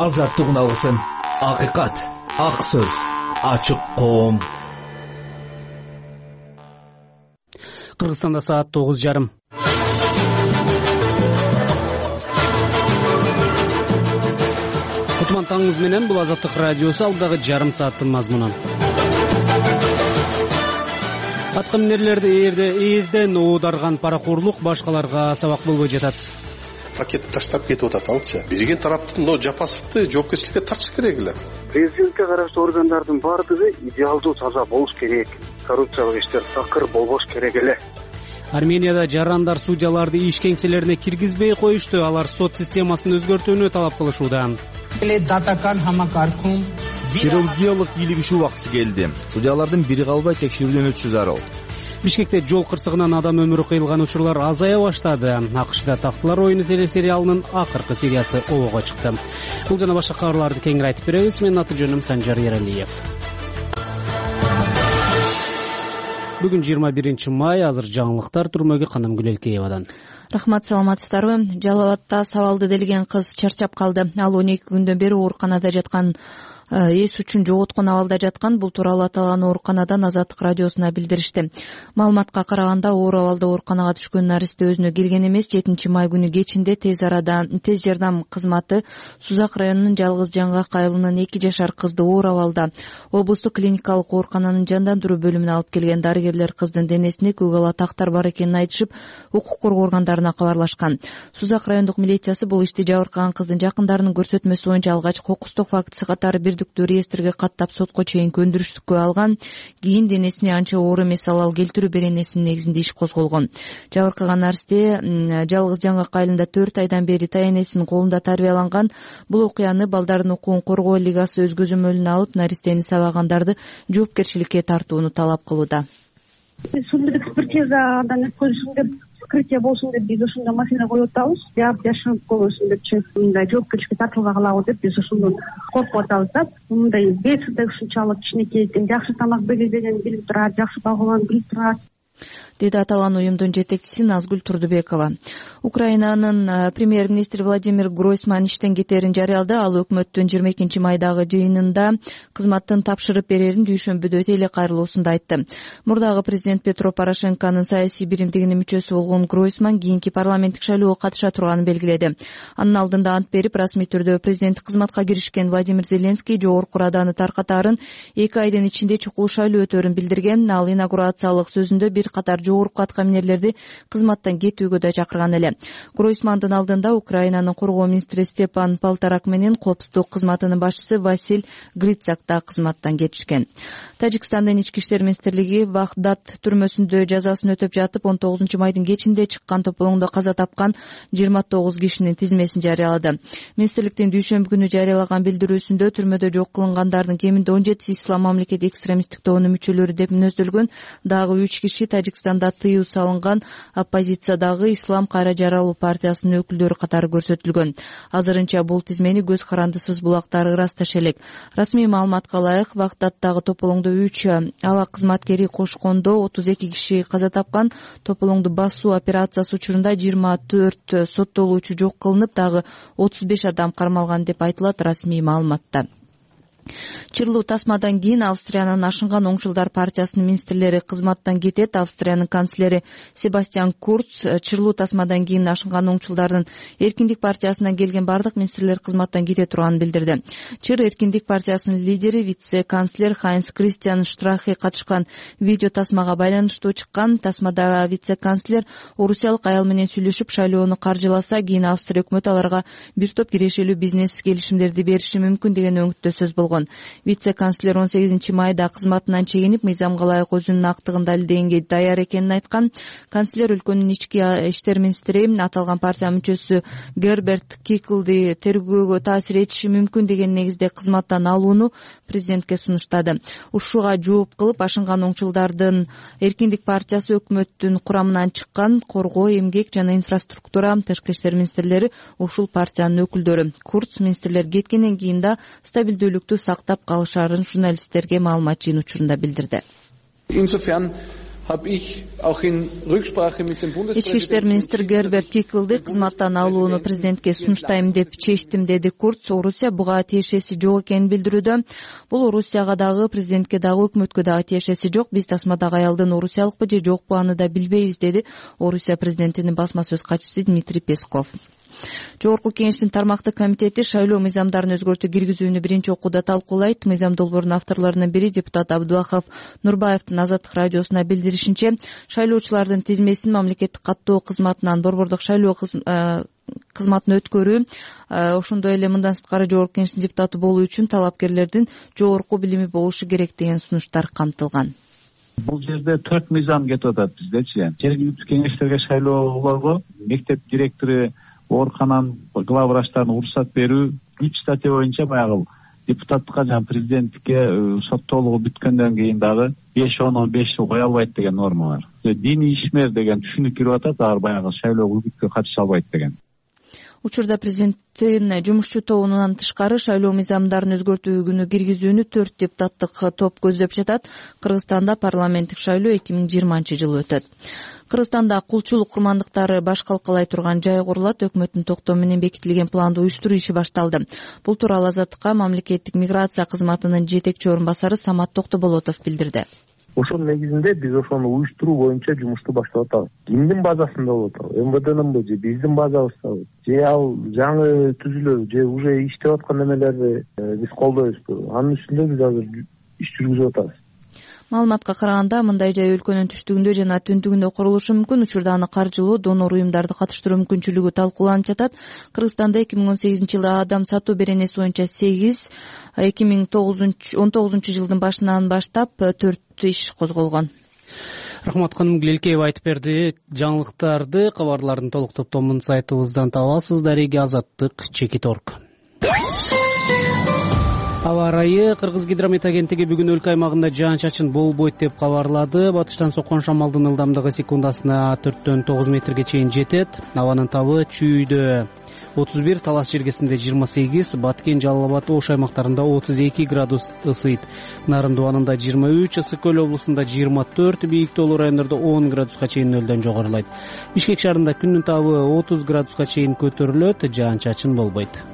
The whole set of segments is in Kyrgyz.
азаттык уналгысын. Акыйкат, ак сөз, ачык коом. Кыргызстанда саат 9:30. Кутман таңыңыз менен, бул Азаттык радиосу, алдагы жарым сааттын мазмунун. Атка минерлерди ээрден оодарган паракорлук башкаларга сабак болбой жатат. Пакет таштап кетип атат алчы. Берген тараптын Жапасовду жоопкерчиликке тартыш керек эле. Президентке караштуу органдардын баардыгы идеалдуу таза болуш керек. Коррупциялык иштер такыр болбош керек эле. Арменияда жарандар судьяларды иш кеңселерине киргизбей коюшту. Алар сот системасын өзгөртүүнү талап кылышууда. Хирургиялык бийлигишүү убакыты келди. Судьялардын бири калбай текшерүүдөн өтүшү зарыл. Бишкекте жол кырсыгынан адам өмүрү кыйылган учурлар азая баштады. АКШда Тактылар оюну телесериалынын акыркы сериясы обого чыкты. Бул жана башка кабарларды кеңири айтып беребиз. Менин аты жөнүм Санжар Ералиев. Бүгүн 21 май, азыр жаңылыктар түрмөгү Канымгүл Элкеевадан. Рахмат, саламатсыздарбы? Жалал Абадта сабалды делген кыз чарчап калды. Ал 12 күндөн бери ооруканада жаткан, эс үчүн жоготкон абалда жаткан. Бул тууралуу аталган ооруканадан Азаттык радиосуна билдиришти. Маалыматка караганда, оор абалда ооруканага түшкөн наристе өзүнө келген эмес. 7 май күнү кечинде тез жардам кызматы Сузак районунун Жалгыз Жаңгак айылынын 2 жашар кызды оор абалда облустук клиникалык оорукананын жандандыруу бөлүмүнө алып келген. Дарыгерлер кыздын денесинде көк ала тактар бар экенин айтышып, укук коргоо органдарына кабарлашкан. Сузак райондук милициясы бул ишти жабыркаган кыздын жакындарынын көрсөтмөсү боюнча алгач кокустук фактысы катары бирдиктүү реестрге каттап сотко чейин көндүрүштүккө алган. Кийин денесине анча оор эмес залал келтирүү беренесинин негизинде иш козголгон. Жабыркаган наристе Жалгыз Жаңгак айылында 4 айдан бери таянесинин колунда тарбияланган. Бул окуяны Балдардын укугун коргоо лигасы өз көзөмөлүнө алып, наристени сабагандарды жоопкерчиликке тартууну талап кылууда. Суддук экспертизадан өткөрүлсүн деп, вскрытие болсун деп биз ошондой маселе коюп атабыз. Жашынып койбосун депчи, мындай жоопкерчиликке тартылбагыла деп биз ошондон коркуп атабыз да. Мындай беси да ушунчалык кичинекей экен, жакшы тамак берилбегенин билип турат, жакшы багууланып билип турат, деди аталган уюмдун жетекчиси Назгүл Турдубекова. Украинанын премьер-министри Владимир Гройсман иштен кетерин жарыялады. Ал өкмөттүн 22 майдагы жыйынында кызматтын тапшырып берерин дүйшөмбүдө телекайрылуусунда айтты. Мурдагы президент Петро Порошенконун саясий биримдигинин мүчөсү болгон Гройсман кийинки парламенттик шайлоого катыша турганын белгиледи. Анын алдында ант берип, расмий түрдө президенттик кызматка киришкен Владимир Зеленский жогорку раданы таркатаарын 2 айдын ичинде чукул шайлоо өтөрүн билдирген. Ал инаугурациялык сөзүндө бир катар жогорку аткаминерлерди кызматтан кетүүгө да чакырган эле. Гройсмандын алдында Украинанын коргоо министри Степан Полторак менен коопсуздук кызматынын башчысы Василь Грицак да кызматтан кетишкен. Тажикстандын ички иштер министрлиги Вахдат түрмөсүндө жазасын өтөп жатып, 19 майдын кечинде чыккан тополоңдо каза тапкан 29 кишинин тизмесин жарыялады. Министрликтин дүйшөмбү күнү жарыялаган билдирүүсүндө түрмөдө жок кылынгандардын кеминде 17 ислам мамлекети экстремисттик тобунун мүчөлөрү деп мүнөздөлгөн. Дагы 3 киши Тажикстанда тыюу салынган оппозициядагы Ислам кайра жаралуу партиясынын өкүлдөрү катары көрсөтүлгөн. Азырынча бул тизмени көз карандысыз булактар ырасташ элек. Расмий маалыматка ылайык, Вагдаттагы тополоңдо 3 аба кызматкери кошкондо 32 киши каза тапкан. Тополоңду басуу операциясы учурунда 24 соттолуучу жок кылынып, дагы 35 адам кармалган деп айтылат расмий маалыматта. Чырлуу тасмадан кийин Австриянын Ашынган оңчулдар партиясынын министрлери кызматтан кетет. Австриянын канцлери Себастьян Курц чырлуу тасмадан кийин Ашынган оңчулдардын Эркиндик партиясынан келген бардык министрлер кызматтан кете турганын билдирди. Чыр Эркиндик партиясынын лидери вице-канцлер Хайнс Кристиан Штрахе катышкан видео тасмага байланыштуу чыккан. Тасмада вице-канцлер орусиялык аял менен сүйлөшүп шайлоону каржыласа, кийин Австрия өкмөтү аларга бир топ кирешелүү бизнес келишимдерди бериши мүмкүн деген өңүттө сөз болгон. Вице-канцлер 18 майда кызматынан чегинип, мыйзамга ылайык өзүнүн актыгын далилдегенге даяр экенин айткан. Канцлер өлкөнүн ички иштер министри аталган партия мүчөсү Герберт Киклди тергөөгө таасир этиши мүмкүн деген негизде кызматтан алууну президентке сунуштады. Ушуга жооп кылып, Ашынган оңчулдардын Эркиндик партиясы өкмөттүн курамынан чыккан. Коргоо, эмгек жана инфраструктура, тышкы иштер министрлери ушул партиянын өкүлдөрү. Курц министрлер кеткенден кийин да стабилдүүлүктү сактап калышарын журналисттерге маалымат жыйын учурунда билдирди. Ички иштер министри Герберт Киклди кызматтан алууну президентке сунуштайм деп чечтим, деди Курц. Орусия буга тиешеси жок экенин билдирүүдө. Бул Орусияга дагы, президентке дагы, өкмөткө дагы тиешеси жок. Биз тасмадагы аялдын орусиялыкпы же жокпу аны да билбейбиз, деди Орусия президентинин басма сөз катчысы Дмитрий Песков. Жогорку кеңештин тармактык комитети шайлоо мыйзамдарын өзгөртүү киргизүүнү биринчи окууда талкуулайт. Мыйзам долбоорунун авторлорунун бири депутат Абдубахов Нурбаевдин Азаттык радиосуна билдиришинче, шайлоочулардын тизмесин мамлекеттик каттоо кызматынан борбордук шайлоо кызматын өткөрүү, ошондой эле мындан сырткары жогорку кеңештин депутаты болуу үчүн талапкерлердин жогорку билими болушу керек деген сунуштар камтылган. Бул жерде 4 мыйзам кетип атат биздечи. Жергиликтүү кеңештерге шайлоолорго мектеп директору, оорукананын глав врачтарына уруксат берүү 3 статья боюнча баягы депутаттыкка жана президенттикке соттоолугу бүткөндөн кийин дагы 5-15 жыл кое албайт деген норма бар. Диний ишмер деген түшүнүк кирип атат, алар баягы шайлоого үгүткө катыша албайт деген. Учурда президенттин жумушчу тобунан тышкары шайлоо мыйзамдарын өзгөртүүнү киргизүүнү 4 депутаттык топ көздөп жатат. Кыргызстанда парламенттик шайлоо 2020-жылы өтөт. Кыргызстанда кулчулук курмандыктары баш калкалай турган жай курулат. Өкмөттүн токтому менен бекитилген планды уюштуруу иши башталды. Бул тууралуу Азаттыкка мамлекеттик миграция кызматынын жетекчи орун басары Самат Токтоболотов билдирди. Ошонун негизинде биз ошону уюштуруу боюнча жумушту баштап атабыз. Кимдин базасында болуп атабы? МВДнынбы же биздин базабызбы? Же ал жаңы түзүлөбү же уже иштеп аткан немелерди биз колдойбузбу? Анын үстүндө биз азыр иш жүргүзүп атабыз. Маалыматка караганда, мындай жай өлкөнүн түштүгүндө жана түндүгүндө курулушу мүмкүн. Учурда аны каржылоо, донор уюмдарды катыштыруу мүмкүнчүлүгү талкууланып жатат. Кыргызстанда 2018-жылы адам сатуу беренеси боюнча 8, 2019-жылдын башынан баштап 4 иш козголгон. Рахмат ханым Глелкеева айтып берди. Жаңылыктарды, кабарлардын толук топтомун сайтыбыздан табасыз. Дареги Азаттык Чекиторг. Аба ырайы. Кыргыз гидромет агенттиги бүгүн өлкө аймагында жаан-чачын болбойт деп кабарлады. Батыштан соккон шамалдын ылдамдыгы секундасына 4-9 метрге чейин жетет. Абанын табы Чүйдө 31, Талас жергесинде 28, Баткен, Жалал Абад, Ош аймактарында 32 градус ысыйт. Нарындыбанында 23, Ысык Көл облусунда 24, Бийик Тоолуу райондордо 10 градуска чейин нөлдөн жогорулайт. Бишкек шаарында күндүн табы 30 градуска чейин көтөрүлөт, жаан-чачын болбойт.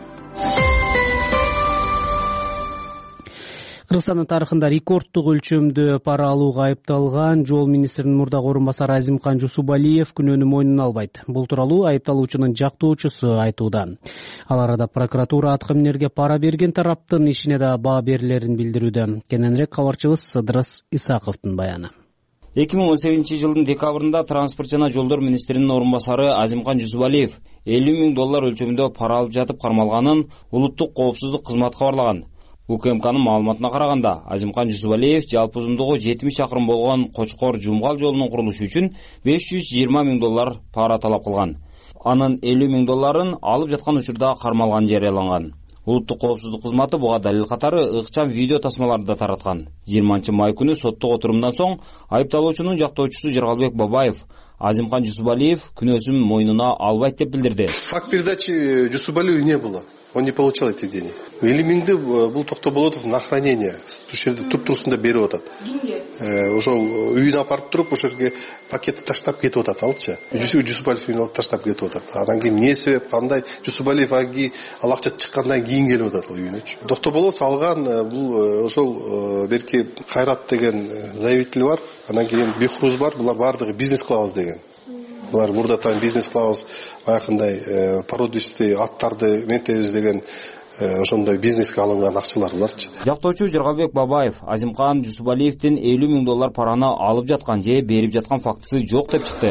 Кыргызстандын тарыхында рекорддук өлчөмдө пара алууга айыпталган жол министринин мурдагы орун басары Азимкан Жусубалиев күнөөнү мойнуна албайт. Бул тууралуу айыпталуучунун жактоочусу айтууда. Ал арада прокуратура аткаминерге пара берген тараптын ишине да баа берилерин билдирүүдө. Кененирээк кабарчыбыз Сыдырас Исаковдун баяны. 2018-жылдын декабрында транспорт жана жолдор министринин орун басары Азимкан Жусубалиев $50,000 өлчөмүндө пара алып жатып кармалганын улуттук коопсуздук кызматы кабарлаган. УКМКнын маалыматына караганда, Азимкан Жусубалиев жалпы узундугу 70 чакырым болгон Кочкор-Жумгал жолунун курулушу үчүн $520,000 пара талап кылган. Анын $50,000 алып жаткан учурда кармалган жарыяланган. Улуттук коопсуздук кызматы буга далил катары ыкчам видео тасмаларды да тараткан. 20-май күнү соттук отурумдан соң айыпталуучунун жактоочусу Жергалбек Бабаев Азимкан Жусубалиев күнөөсүн мойнуна албайт деп билдирди. Факт передачи Жусубалиева не было. Он не получал эти деньги. Элимиңди бул Токтоболотов на хранение туп-турусунда берип атат. Ошол үйүнө апарып туруп, ошол жерге пакетти таштап кетип атат алчы. Жусубалиев үйүнө таштап кетип атат. Анан кийин эмне себеп, кандай Жусубалиев ал акча чыккандан кийин келип атат ал үйүнө. Токтоболотов алган бул ошол берки Кайрат деген заявитель бар. Анан кийин Бихруз бар. Булар баардыгы бизнес кылабыз деген. Булар мурдатан бизнес кылабыз, баягындай породистый аттарды ментебиз деген ошондой бизнеске алынган акчалар буларчы. Жактоочу Жергалбек Бабаев Азимкан Жусубалиевдин $50,000 параны алып жаткан же берип жаткан фактысы жок деп чыкты.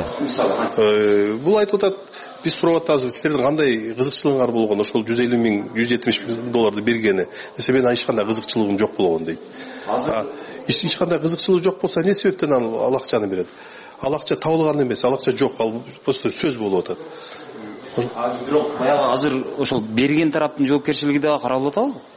Бул айтып атат, биз сурап атабыз, силердин кандай кызыкчылыгыңар болгон ошол $150,000, $170,000 бергени. Десе мен эч кандай кызыкчылыгым жок болгон дейт. Эч кандай кызыкчылыгы жок болсо эмне себептен ал акчаны берет? Ал акча табылган эмес, ал акча жок, ал просто сөз болуп атат. Бирок баягы азыр ошол берген тараптын жоопкерчилиги да каралып атабы?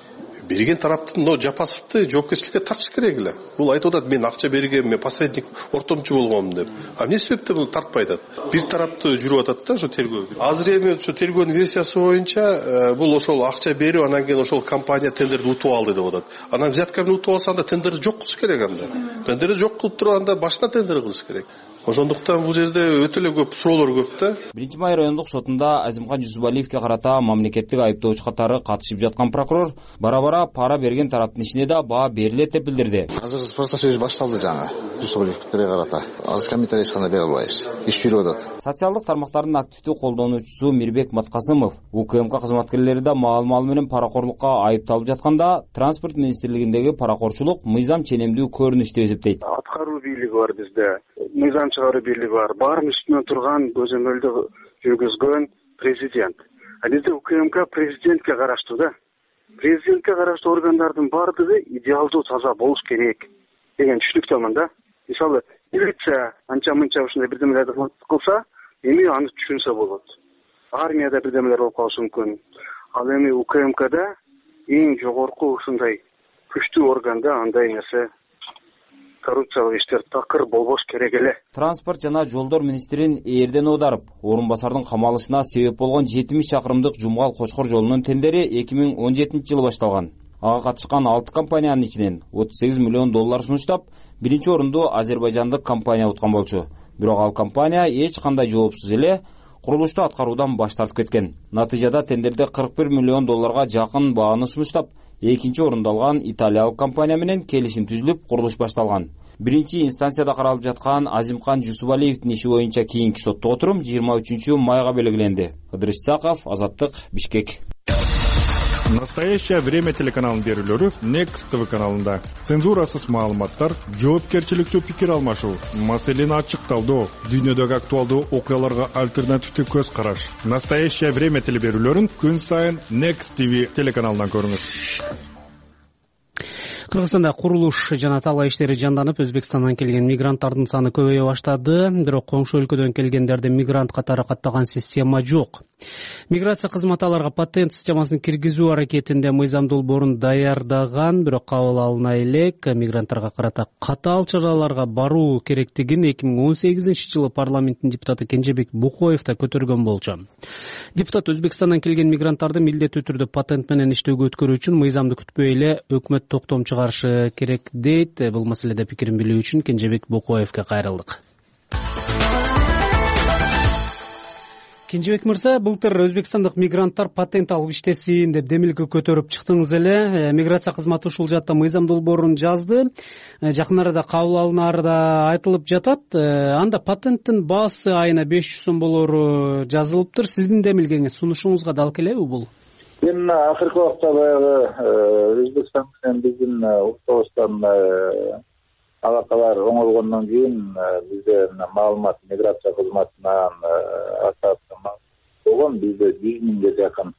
берген тараптын Жапасовду жоопкерчиликке тартыш керек эле. Бул айтып атат, мен акча бергем, мен посредник, ортомчу болгом деп. А эмне себептен муну тартпай атат? Бир тарапты жүрүп атат да ошо тергөө. Азыр эми ошо тергөөнүн версиясы боюнча бул ошол акча берип, анан кийин ошол компания тендерди утуп алды деп атат. Анан взятка менен утуп алса, анда тендерди жок кылыш керек анда. Тендерди жок кылып туруп анда башына тендер кылыш керек. Ошондуктан бул жерде өтө эле көп суроолор көп да. 1-Май райондук сотунда Азимкан Жусубалиевке карата мамлекеттик айыптоочу катары катышып жаткан прокурор бара-бара пара берген тараптын ишине да баа берилет деп билдирди. Азыр процесс башталды жаңы Жусубалиевке карата. Азыр комментарий эч кандай бере албайбыз. Иш жүрүп атат. Социалдык тармактардын активдүү колдонуучусу Мирбек Маткасымов УКМК кызматкерлери да маал-мал менен паракорлукка айыпталып жатканда Транспорт министрлигиндеги паракорчулук мыйзам ченемдүү көрүнүш деп эсептейт. Аткаруу бийлиги бар бизде. Мыйзам чыгаруу бийлиги бар. Баардын үстүнөн турган көзөмөлдү жүргүзгөн президент. Бизде УКМК президентке караштуу да. Президентке караштуу органдардын баардыгы идеалдуу таза болуш керек деген түшүнүктөмүн да. Мисалы, милиция анча-мынча ушундай бирдемелерди кылса, эми аны түшүнсө болот. Армияда бирдемелер болуп калышы мүмкүн. Ал эми УКМКда эң жогорку ушундай күчтүү органда андай нерсе коррупциялык иштер такыр болбош керек эле. Транспорт жана жолдор министрин Эрден Одарып орун басардын камалышына себеп болгон 70 чакырымдык Жумгал Кочкор жолунун тендери 2017-жылы башталган. Ага катышкан 6 компаниянын ичинен 38 миллион доллар сунуштап, биринчи орунду азербайжандык компания уткан болчу. Бирок ал компания эч кандай жоопсуз эле курулушту аткаруудан баш тартып кеткен. Натыйжада тендерде 41 миллион долларга жакын бааны сунуштап, экинчи орунду алган италиялык компания менен келишим түзүлүп, курулуш башталган. Биринчи инстанцияда каралып жаткан Азимкан Жусубалиевдин иши боюнча кийинки соттук отурум 23 майга белгиленди. Ыдырыс Исаков, Азаттык, Бишкек. Настоящее время телеканалынын берүүлөрү Next TV каналында. Цензурасыз маалыматтар, жоопкерчиликтүү пикир алмашуу, маселени ачыкталдоо, дүйнөдөгү актуалдуу окуяларга альтернативдүү көз караш. Настоящее время телеберүүлөрүн күн сайын Next TV телеканалынан көрүңүз. Кыргызстанда курулуш жана талаа иштери жанданып, Өзбекстандан келген мигранттардын саны көбөйө баштады. Бирок коңшу өлкөдөн келгендерде мигрант катары катталган система жок. Миграция кызматы аларга патент системасын киргизүү аракетинде мыйзам долбоорун даярдаган, бирок кабыл алына элек мигранттарга карата катаал чараларга баруу керектигин 2018-жылы парламенттин депутаты Кенжебек Букоев да көтөргөн болчу. Депутат Өзбекстандан келген мигранттарды милдеттүү түрдө патент менен иштөөгө өткөрүү үчүн мыйзамды күтпөй эле өкмөт токтом чыгарышы керек дейт. Бул маселеде пикирин билүү үчүн Кенжебек Букоевке кайрылдык. Кенжебек мырза, былтыр Өзбекстандык мигранттар патент алып иштесин деп демилге көтөрүп чыктыңыз эле. Миграция кызматы ушул жакта мыйзам долбоорун жазды. Жакын арада кабыл алынары да айтылып жатат. Анда патенттин баасы айына 500 сом болору жазылыптыр. Сиздин демилгеңиз сунушуңузга дал келеби бул? Мен акыркы убакта баягы Өзбекстан менен биздин Уртабыстан алакалар оңолгондон кийин бизде маалымат миграция кызматынан болгон бизде 100 миңге жакын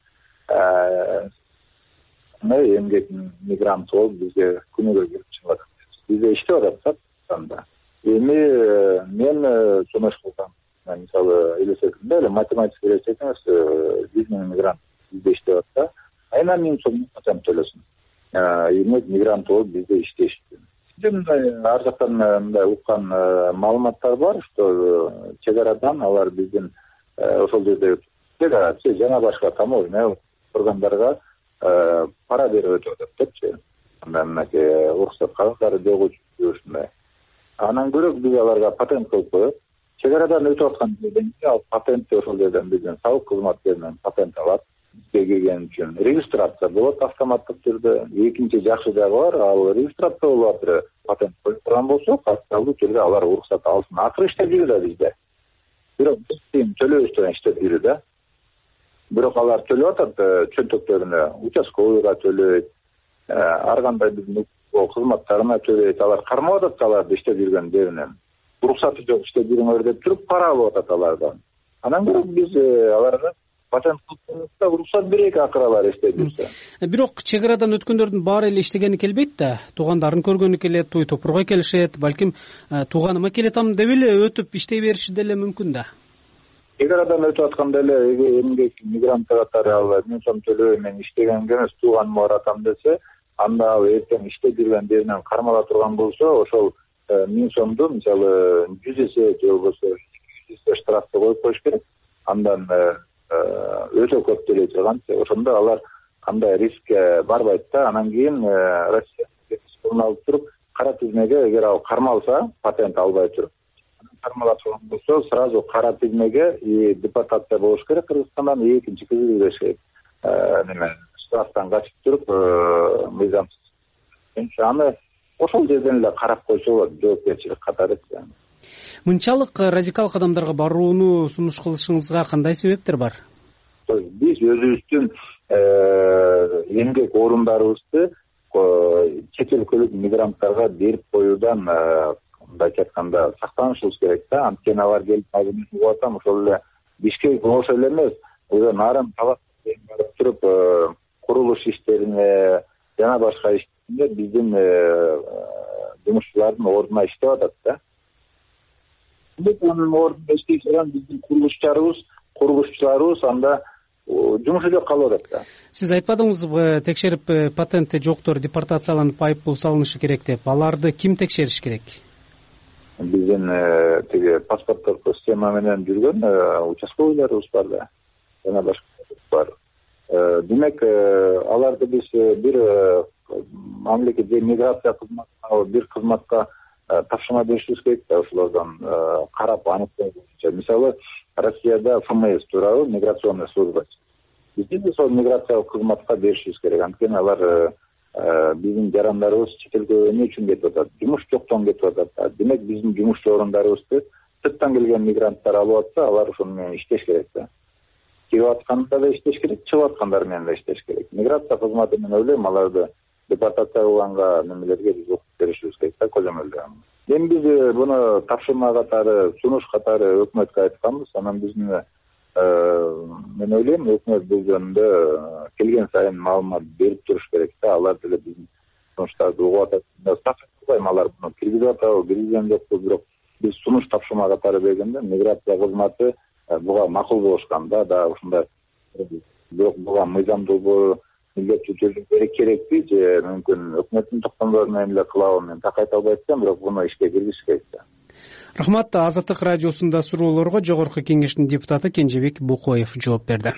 эмгек мигрант болуп бизге күнүгө келип чыгат. Бизде иштеп атат анда. Эми мен сунуш кылсам, мисалы элестетимде эле математика элестетиңиз 100 миң мигрант бизде иштеп атса, айына 1000 сом патент төлөсүн. Мигрант болуп бизде иштешти. Ар жактан мындай уккан маалыматтар бар, что чек арадан алар биздин ошол жерде федерация жана башка таможня органдарга пара берип өтүп атат депчи. Мынакей уруксат кагыздары жок ушундай. Анан көрөк биз аларга патент кылып коет. Чек арадан өтүп аткан жерден кийин ал патентти ошол жерден биздин салык кызматкеринен патент алат. Бизге келген үчүн регистрация болот автоматтык түрдө. Экинчи жакшы жагы бар, ал регистрация болуп атыр. Патент коюп турган болсо, катталуу түрдө алар уруксат алсын. Акыры иштеп жүрүп да бизде. Бирок биз төлөбөстөн иштеп жүрүп да. Бирок алар төлөп атат чөнтөктөрүнө, участковыйга төлөйт, ар кандай биздин кызматтарына төлөйт. Алар кармап атат аларды иштеп жүргөн жеринен. Уруксаты жок иштеп жүрүңөр деп туруп пара алып атат алардан. Анан көрөк биз аларга патент кылып уруксат берейик акыры алар иштеп жүрсө. Бирок чек арадан өткөндөрдүн баары эле иштегени келбейт да. Туугандарын көргөнү келет, той топурга келишет, балким тууганыма келетам деп эле өтүп иштей бериши деле мүмкүн да. Чек арадан өтүп атканда эле эмгек мигрант катары ал 1000 сом төлөбөй мен иштегенге эмес тууганыма баратам десе, анда ал эртең иштеп жүргендеринен кармала турган болсо ошол 1000 сомду мисалы 100 эсе же болбосо 200 эсе штрафты коюп коюш керек. Андан өтө көп төлөй турган. Ошондо алар кандай рискке барбайт да. Анан кийин Россия алып туруп кара тизмеге эгер ал кармалса, патент албай туруп кармала турган болсо, сразу кара тизмеге и депортация болуш керек Кыргызстандан, экинчи кызыл штрафтан качып туруп мыйзамсыз. Аны ошол жерден эле карап койсо болот, жоопкерчилик катары. Мынчалык радикал кадамдарга барууну сунуш кылышыңызга кандай себептер бар? Биз өзүбүздүн эмгек орундарыбызды чет өлкөлүк мигранттарга берип коюудан мындайча айтканда сактанышыбыз керек да. Анткени алар келип угуп атам, ошол эле Бишкек ошол эле эмес, өзү нарын табак туруп курулуш иштерине жана башка иштерде биздин жумушчулардын ордуна иштеп атат да. Анын ордунда иштей турган биздин курулушчуларыбыз анда жумушу жок калып атат да. Сиз айтпадыңызбы, текшерип патенти жоктор депортацияланып айыппул салынышы керек деп? Аларды ким текшериш керек? Биздин тиги паспорттук система менен жүргөн участковыйларыбыз бар да. Жана башка бар. Демек, аларды биз бир мамлекет же миграция кызматына бир кызматка тапшырма беришибиз керек да, ошолордон карап аныктоо боюнча. Мисалы, Россияда ФМС туурабы, миграционный служба. Бизде да сол миграциялык кызматка беришибиз керек. Анткени алар биздин жарандарыбыз чет элге эмне үчүн кетип атат? Жумуш жоктон кетип атат. Демек, биздин жумуш орундарыбызды сырттан келген мигранттар алып атса, алар ошону менен иштеш керек да. Кирип атканда да иштеш керек, чыгып аткандар менен да иштеш керек. Миграция кызматы мен ойлойм, аларды депортация кылганга немелерге биз окуп беришибиз керек да, көзөмөлдө. Эми биз буну тапшырма катары, сунуш катары өкмөткө айтканбыз. Анан биздин мен ойлойм, өкмөт бул жөнүндө келген сайын маалымат берип туруш керек да. Алар деле биздин сунуштарды угуп атат. Сактайм, алар буну киргизип атабы, киргизген жокпу, бирок биз сунуш тапшырма катары бергенде миграция кызматы буга макул болушкан да ушундай. Бирок буга мыйзамдуу милдеттүүлүк керекпи же мүмкүн өкмөттүн токтомдору менен эле кылабы, мен так айта албайм, бирок буну ишке киргизиш керек да. Рахмат. Азаттык радиосунда суроолорго Жогорку Кеңештин депутаты Кенжебек Букоев жооп берди.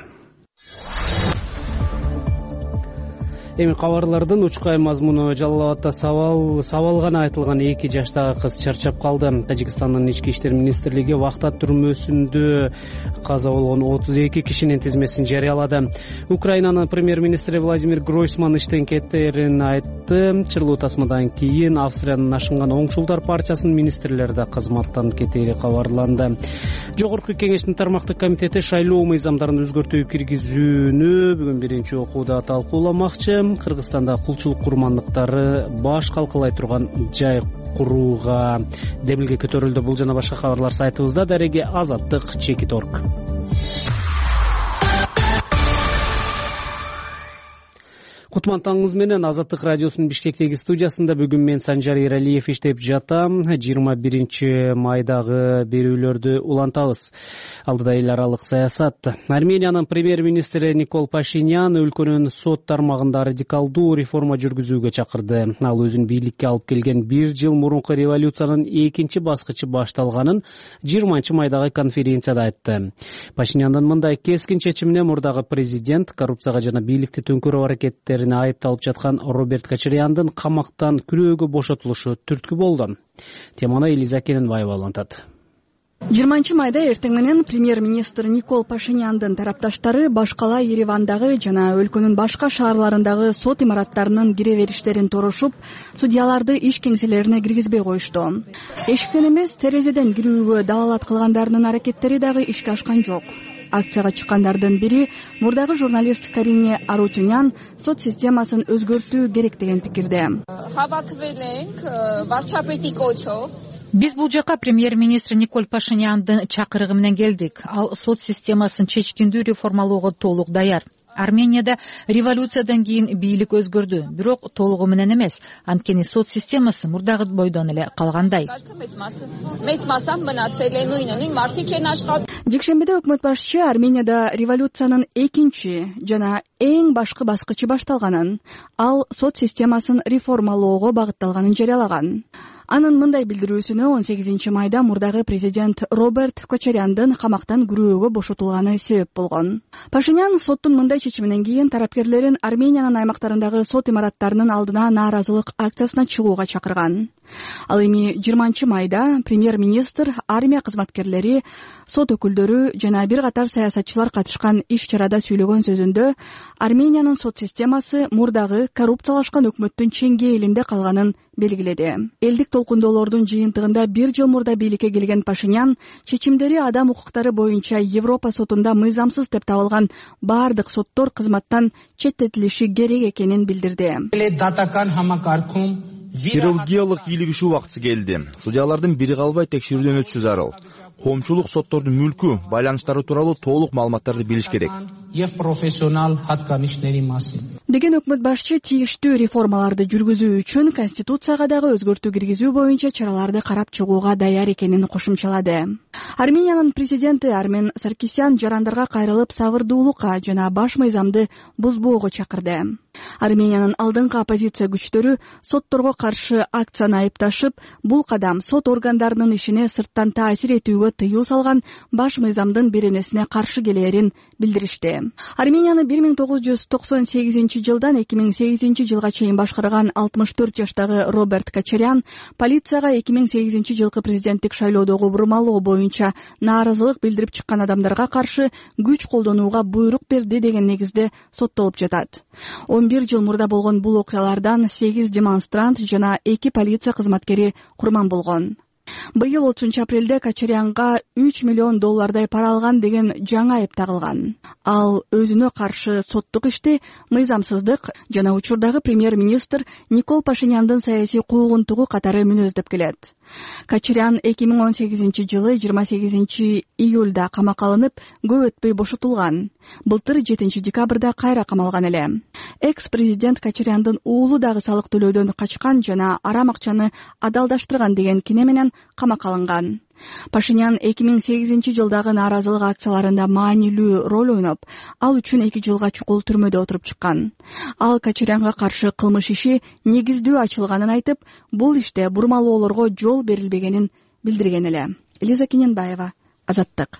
Эми кабарлардын учкай мазмуну: Жалал Абадда сабал гана айтылган 2 жаштагы кыз чарчап калды. Тажикстандын ички иштер министрлиги вахта түрмөсүндө каза болгон 32 кишинин тизмесин жарыялады. Украинанын премьер-министри Владимир Гройсман иштен кеттерин айтты. Чырлуу тасмадан кийин Австриянын ашынган оңчулдар партиясынын министрлери да кызматтан кетери кабарланды. Жогорку Кеңештин тармактык комитети шайлоо мыйзамдарын өзгөртүү киргизүүнү бүгүн биринчи окууда талкууламакчы. Кыргызстанда кулчулук курмандыктары баш калкалай турган жай курууга демилге көтөрүлдү. Бул жана башка кабарлар сайтыбызда. Дареги Азаттык Чекит.орг. Кутман таңыңыз менен. Азаттык радиосунун Бишкектеги студиясында бүгүн мен Санжар Эралиев иштеп жатам. 21 майдагы берүүлөрдү улантабыз. Алдыда эл аралык саясат. Армениянын премьер-министри Никол Пашинян өлкөнүн сот тармагында радикалдуу реформа жүргүзүүгө чакырды. Ал өзүн бийликке алып келген 1 жыл мурунку революциянын экинчи баскычы башталганын 20 майдагы конференцияда айтты. Пашиняндын мындай кескин чечимине мурдагы президент коррупцияга жана бийликти төңкөрүү аракеттерине айыпталып жаткан Роберт Кочаряндын камактан күрөөгө бошотулушу түрткү болду. Теманы Элиза Кененбаева улантат. 20 майда эртең менен премьер-министр Никол Пашиняндын тарапташтары башкала Еревандагы жана өлкөнүн башка шаарларындагы сот имараттарынын кире бериштерин торушуп, судьяларды иш кеңселерине киргизбей коюшту. Эшиктен эмес, терезеден кирүүгө далалат кылгандарынын аракеттери дагы ишке ашкан жок. Акцияга чыккандардын бири мурдагы журналист Карине Арутюнян сот системасын өзгөртүү керек деген пикирде. Биз бул жака премьер-министр Никол Пашиняндын чакырыгы менен келдик. Ал сот системасын чечкиндүү реформалоого толук даяр. Арменияда революциядан кийин бийлик өзгөрдү, бирок толугу менен эмес. Анткени сот системасы мурдагы бойдон эле калгандай. Жекшембиде өкмөт башчы Арменияда революциянын экинчи жана эң башкы баскычы башталганын, ал сот системасын реформалоого багытталганын жарыялаган. Анын мындай билдирүүсүнө 18 майда мурдагы президент Роберт Кочаряндын камактан күрөөгө бошотулганы себеп болгон. Пашинян соттун мындай чечиминен кийин тарапкерлерин Армениянын аймактарындагы сот имараттарынын алдына нааразылык акциясына чыгууга чакырган. Ал эми 20 майда премьер-министр, армия кызматкерлери, сот өкүлдөрү жана бир катар саясатчылар катышкан иш-чарада сүйлөгөн сөзүндө Армениянын сот системасы мурдагы коррупциялашкан өкмөттүн чеңгээлинде калганын белгиледи. Элдик толкундоолордун жыйынтыгында 1 жыл мурда бийликке келген Пашинян чечимдери адам укуктары боюнча Европа сотунда мыйзамсыз деп табылган бардык соттор кызматтан четтетилиши керек экенин билдирди. Хирургиялык бийлигишүү убактысы келди. Судьялардын бири калбай текшерүүдөн өтүшү зарыл. Коомчулук соттордун мүлкү, байланыштары тууралуу толук маалыматтарды билиш керек. Деген өкмөт башчы тийиштүү реформаларды жүргүзүү үчүн Конституцияга дагы өзгөртүү киргизүү боюнча чараларды карап чыгууга даяр экенин кошумчалады. Армениянын президенти Армен Саркисян жарандарга кайрылып сабырдуулукка жана баш мыйзамды бузбоого чакырды. Армениянын алдыңкы оппозиция күчтөрү сотторго каршы акцияны айыпташып, бул кадам сот органдарынын ишине сырттан таасир этүүгө тыюу салган баш мыйзамдын беренесине каршы келээрин билдиришти. Арменияны 1998 жылдан 2008 жылга чейин башкарган 64 жаштагы Роберт Кочарян полицияга 2008 жылкы президенттик шайлоодогу бурмалоо боюнча нааразылык билдирип чыккан адамдарга каршы күч колдонууга буйрук берди деген негизде соттолуп жатат. 11 жыл мурда болгон бул окуялардан 8 демонстрант жана 2 полиция кызматкери курман болгон. Быйыл 30 апрелде Кочарянга $3 миллион пара алган деген жаңы айып тагылган. Ал өзүнө каршы соттук ишти мыйзамсыздык жана учурдагы премьер-министр Никол Пашиняндын саясий куугунтугу катары мүнөздөп келет. Кочарян 2018 жылы 28 июлда камакка алынып, көп өтпөй бошотулган. Былтыр 7 декабрда кайра камалган эле. Экс-президент Кочаряндын уулу дагы салык төлөөдөн качкан жана арам акчаны адалдаштырган деген кине менен камакка алынган. Пашинян 2008 жылдагы нааразылык акцияларында маанилүү роль ойноп, ал үчүн 2 жылга чукул түрмөдө отуруп чыккан. Ал Кочарянга каршы кылмыш иши негиздүү ачылганын айтып, бул иште бурмалоолорго жол берилбегенин билдирген эле. Элиза Кененбаева, Азаттык.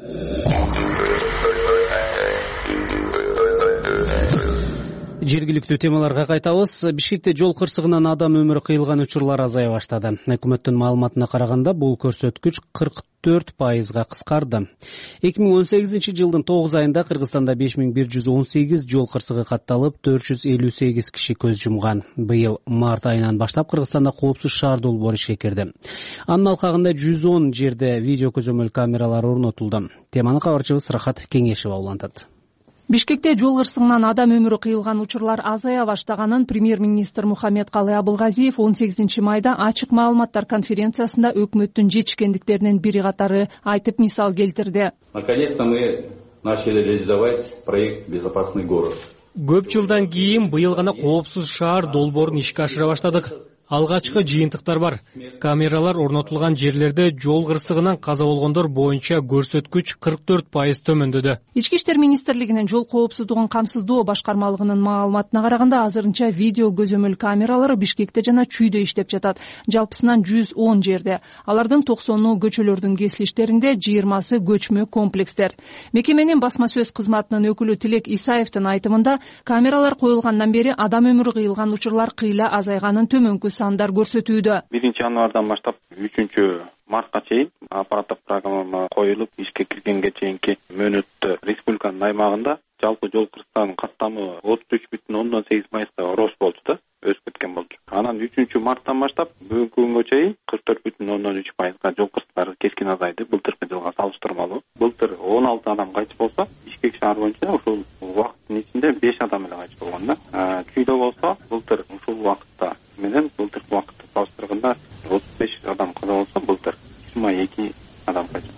Жергиликтүү темаларга кайтабыз. Бишкекте жол кырсыгынан адам өмүрү кыйылган учурлар азая баштады. Өкмөттүн маалыматына караганда бул көрсөткүч 44%га кыскарды. 2018 жылдын 9 айында Кыргызстанда 5118 жол кырсыгы катталып, 458 киши көз жумган. Быйыл март айынан баштап Кыргызстанда коопсуз шаар долбоору ишке кирди. Анын алкагында 110 жерде видео көзөмөл камералары орнотулду. Теманы кабарчыбыз Рахат Кеңешева улантат. Бишкекте жол кырсыгынан адам өмүрү кыйылган учурлар азая баштаганын премьер-министр Мухаммедкалый Абылгазиев 18 майда ачык маалыматтар конференциясында өкмөттүн жетишкендиктеринин бири катары айтып мисал келтирди. Наконец-то мы начали реализовать проект «Безопасный город». Көп жылдан кийин быйыл гана коопсуз шаар долбоорун ишке ашыра баштадык. Алгачкы жыйынтыктар бар. Камералар орнотулган жерлерде жол кырсыгынан каза болгондор боюнча көрсөткүч 44% төмөндөдү. Ички иштер министрлигинин жол коопсуздугун камсыздоо башкармалыгынын маалыматына караганда азырынча видео көзөмөл камералары Бишкекте жана Чүйдө иштеп жатат. Жалпысынан 110 жерде. Алардын 90-ы көчөлөрдүн кесилиштеринде, 20-сы көчмө комплекстер. Мекеменин басма сөз кызматынын өкүлү Тилек Исаевдин айтымында, камералар коюлгандан бери адам өмүрү кыйылган учурлар кыйла азайганын төмөнкү сандар көрсөтүүдө. 1 январдан баштап 3 мартка чейин аппараттык программа коюлуп, ишке киргенге чейинки мөөнөттө республиканын аймагында жалпы жол кырсыгынын каттамы 33,8% рост болду да, өсүп кеткен болду. Анан 3 марттан баштап бүгүнкү күнгө чейин 44,3% жол кырсыктары кескин азайды былтыркы жылга салыштырмалуу. Былтыр 16 адам кайтыш болсо, Бишкек шаар боюнча ушул убакыттын ичинде 5 адам эле кайтыш болгон да. Чүйдө болсо, былтыр ушул убакытта менен былтыркы убакытты салыштырганда 35 адам каза болсо, былтыр 22 адам кайтыш болду.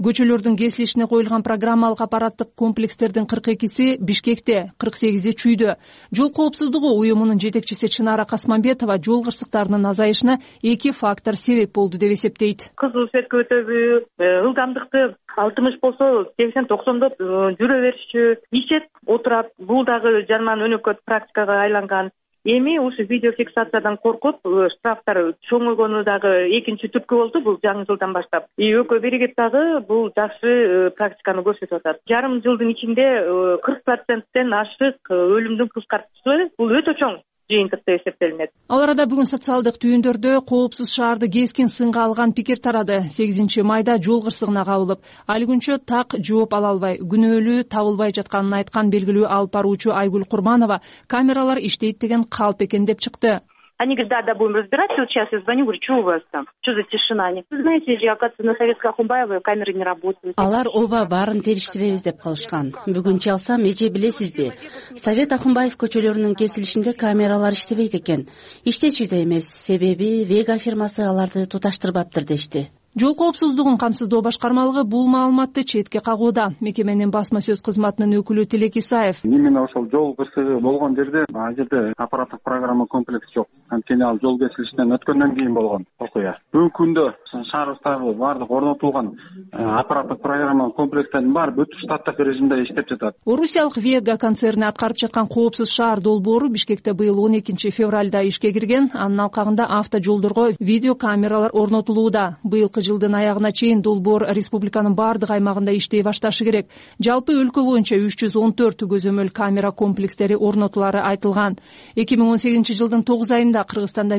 көчөлөрдүн кесилишине коюлган программалык аппараттык комплекстердин 42си Бишкекте, 48и Чүйдө. Жол коопсуздугу уюмунун жетекчиси Чынара Касманбетова жол кырсыктарынын азайышына 2 фактор себеп болду деп эсептейт. Кызыл светке өтөбү, ылдамдыкты 60 болсо 80-90 жүрө беришчү, ишет отурат. Бул дагы жаман өнөкөт практикага айланган. Эми ушу видеофиксациядан коркуп, штрафтар чоңойгону дагы экинчи түрткү болду бул жаңы жылдан баштап. ӨК Биригит дагы бул жакшы практиканы көрсөтүп атат. Жарым жылдын ичинде 40%тен ашык өлүмдүн кыскартуусу бул өтө чоң жыйынтык деп эсептелинет. Ал арада бүгүн социалдык түйүндөрдө коопсуз шаарды кескин сынга алган пикир тарады. 8 майда жол кырсыгына кабылып, али күнчө так жооп ала албай, күнөөлүү табылбай жатканын айткан белгилүү алып баруучу Айгүл Курманова камералар иштейт деген калп экен деп чыкты. Они говорят, да, будем разбираться. Вот сейчас я звоню, говорю, что у вас там? Что за тишина? Вы знаете, оказывается, на Советской Ахунбаевой камеры не работают. Алар оба баарын териштиребиз деп калышкан. Бүгүн чалсам, эже билесизби? Совет Ахунбаев көчөлөрүнүн кесилишинде камералар иштебейт экен. Иштечү да эмес, себеби Вега фирмасы аларды туташтырбаптыр дешти. Жол коопсуздугун камсыздоо башкармалыгы бул маалыматты четке кагууда. Мекеменин басма сөз кызматынын өкүлү Тилек Исаев. Именно ошол жол кырсыгы болгон жерде ал жерде аппараттык программа комплекс жок. Анткени ал жол кесилишинен өткөндөн кийин болгон окуя. Бүгүнкү күндө шаарыбыздагы баардык орнотулган аппараттык программа комплекстердин баары бүт штаттык режимде иштеп жатат. Орусиялык Вега концерни аткарып жаткан коопсуз шаар долбоору Бишкекте быйыл 12 февралда ишке кирген. Анын алкагында автожолдорго видеокамералар орнотулууда. Быйылкы жылдын аягына чейин долбоор республиканын баардык аймагында иштей башташы керек. Жалпы өлкө боюнча 314 көзөмөл камера комплекстери орнотулары айтылган. 2018 жылдын 9 айында Кыргызстанда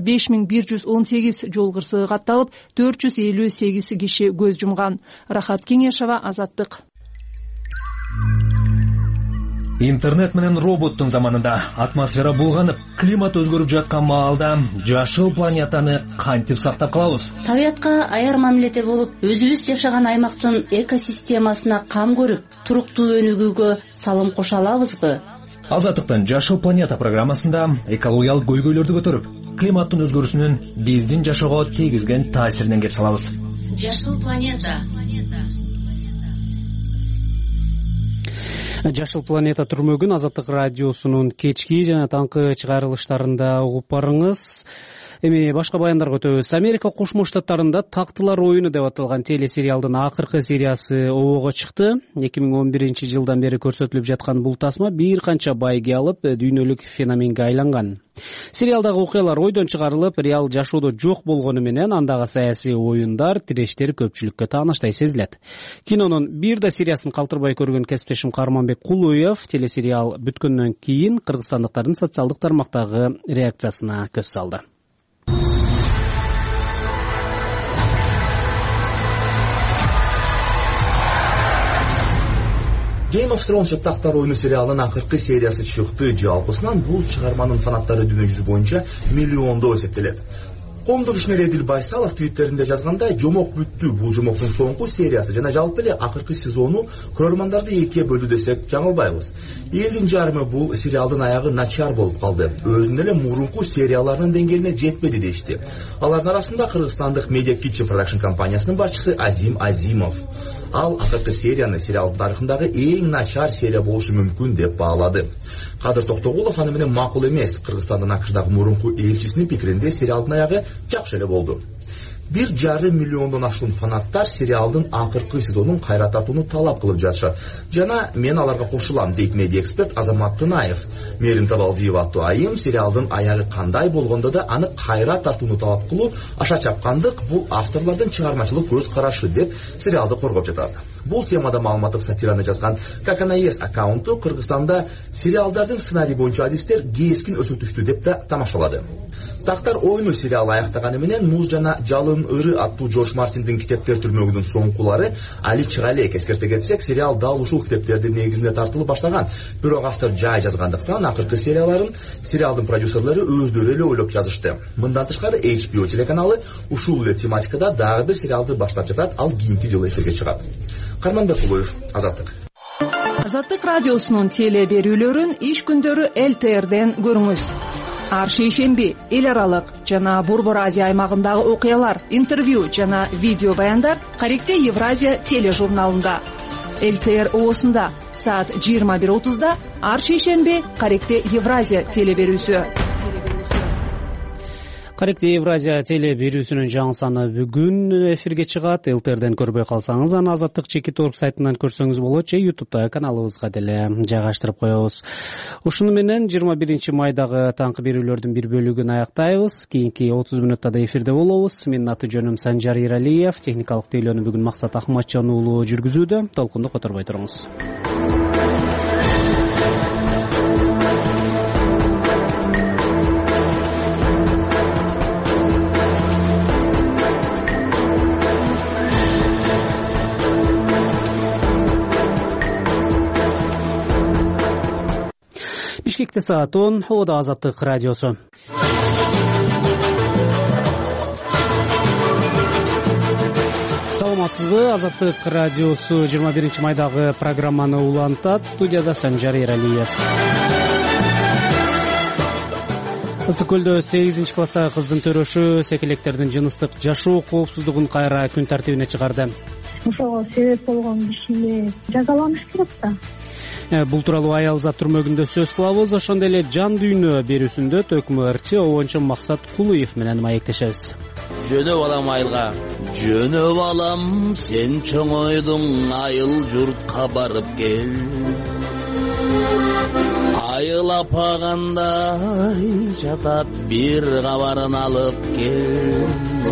5118 жол кырсыгы катталып, 458 киши көз жумган. Рахат Кеңешова, Азаттык. Интернет менен роботтун заманында атмосфера булганып, климат өзгөрүп жаткан маалда жашыл планетаны кантип сактап калабыз? Табиятка аяр мамиледе болуп, өзүбүз жашаган аймактын экосистемасына кам көрүп, туруктуу өнүгүүгө салым кошо алабызбы? Азаттыктын Жашыл планета программасында экологиялык көйгөйлөрдү көтөрүп, климаттын өзгөрүүсүнүн биздин жашоого тийгизген таасиринен кеп салабыз. Жашыл планета. Жашыл планета түрмөгүн Азаттык радиосунун кечки жана таңкы чыгарылыштарында угуп барыңыз. Эми башка баяндарга өтөбүз. Америка Кошмо Штаттарында Тактылар оюну деп аталган телесериалдын акыркы сериясы обого чыкты. 2011 жылдан бери көрсөтүлүп жаткан бул тасма бир канча байге алып, дүйнөлүк феноменге айланган. Сериалдагы окуялар ойдон чыгарылып, реал жашоодо жок болгону менен андагы саясий оюндар, тирештер көпчүлүккө тааныштай сезилет. Кинонун бир да сериясын калтырбай көргөн кесиптешим Карманбек Кулуев телесериал бүткөндөн кийин кыргызстандыктардын социалдык тармактагы реакциясына көз салды. Game of Thrones Тактар оюну сериалынын акыркы сериясы чыкты. Жалпысынан бул чыгарманын фанаттары дүйнө жүзү боюнча миллиондо эсептелет. Коомдук ишмер Эдил Байсалов твиттеринде жазгандай, жомок бүттү. Бул жомоктун соңку сериясы жана жалпы эле акыркы сезону көрөрмандарды экиге бөлдү десек жаңылбайбыз. Элдин жарымы бул сериалдын аягы начар болуп калды. Өзүнүн эле мурунку серияларынын деңгээлине жетпеди дешти. Алардын арасында кыргызстандык Media Kitchen Production компаниясынын башчысы Азим Азимов. Ал акыркы серияны сериалдын тарыхындагы эң начар серия болушу мүмкүн деп баалады. Кадыр Токтогулов аны менен макул эмес. Кыргызстандын АКШдагы мурунку элчисинин пикиринде сериалдын аягы жакшы эле болду. 1,5 миллиондон ашуун фанаттар сериалдын акыркы сезонун кайра тартууну талап кылып жатышат. Жана мен аларга кошулам, дейт медиа эксперт Азамат Тынаев. Мерим Табалдиева аттуу айым сериалдын аягы кандай болгондо да аны кайра тартууну талап кылуу, аша чапкандык бул авторлордун чыгармачылык көз карашы деп сериалды коргоп жатат. Бул темада маалыматтык сатираны жазган Каканаес аккаунту Кыргызстанда сериалдардын сценарий боюнча адистер кескин өсүп түштү деп да тамашалады. Тактар оюну сериалы аяктаганы менен Муз жана Жалын ыры аттуу Джордж Мартиндин китептер түрмөгүнүн соңкулары али чыга элек. Эскерте кетсек, сериал дал ушул китептердин негизинде тартылып баштаган. Бирок автор жай жазгандыктан акыркы сериалдын продюсерлери өздөрү эле ойлоп жазышты. Мындан тышкары HBO телеканалы ушул эле тематикада дагы бир сериалды баштап жатат. Ал кийинки жылы эфирге чыгат. Карманбек Кулуев, Азаттык. Азаттык радиосунун теле берүүлөрүн иш күндөрү ЛТРден көрүңүз. ар шейшемби, эл аралык жана Борбор Азия аймагындагы окуялар, интервью жана видео баяндар Каректе Евразия тележурналында. ЛТР ООсунда саат 21:30 ар шейшемби Каректе Евразия теле берүүсү. Каректе Евразия теле берүүсүнүн жаңы саны бүгүн эфирге чыгат. ЛТРден көрбөй калсаңыз, аны Азаттык ЧК.org сайтынан көрсөңүз болот же YouTube'да каналыбызга деле жайгаштырып коебуз. Ушуну менен 21 майдагы таңкы берүүлөрдүн бир бөлүгүн аяктайбыз. Кийинки 30 мүнөттө да эфирде болобуз. Менин аты жөнүм Санжар Иралиев. Техникалык тейлөөнү бүгүн Максат Ахматжан уулу жүргүзүүдө. Толкунду которбой туруңуз. Бишкекте саат 10, Ода Азаттык радиосу. Саламатсызбы? Азаттык радиосу 21 майдагы программаны улантат. Студияда Санжар Иралиев. Ысык көлдө 8 класстагы кыздын төрөшү секелектердин жыныстык жашоо коопсуздугун кайра күн тартибине чыгарды. Ошого себеп болгон кишини жазаланыш керек да. Бул тууралуу аял зат түрмөгүндө сөз кылабыз. Ошондой эле жан дүйнө берүүсүндө ТӨКМ РЧ обончу Максат Кулуев менен маектешебиз. Жөнөп алам айылга, жөнөп алам, сен чоңойдуң, айыл журтка барып кел. Айыл апагандай жатат, бир кабарын алып кел.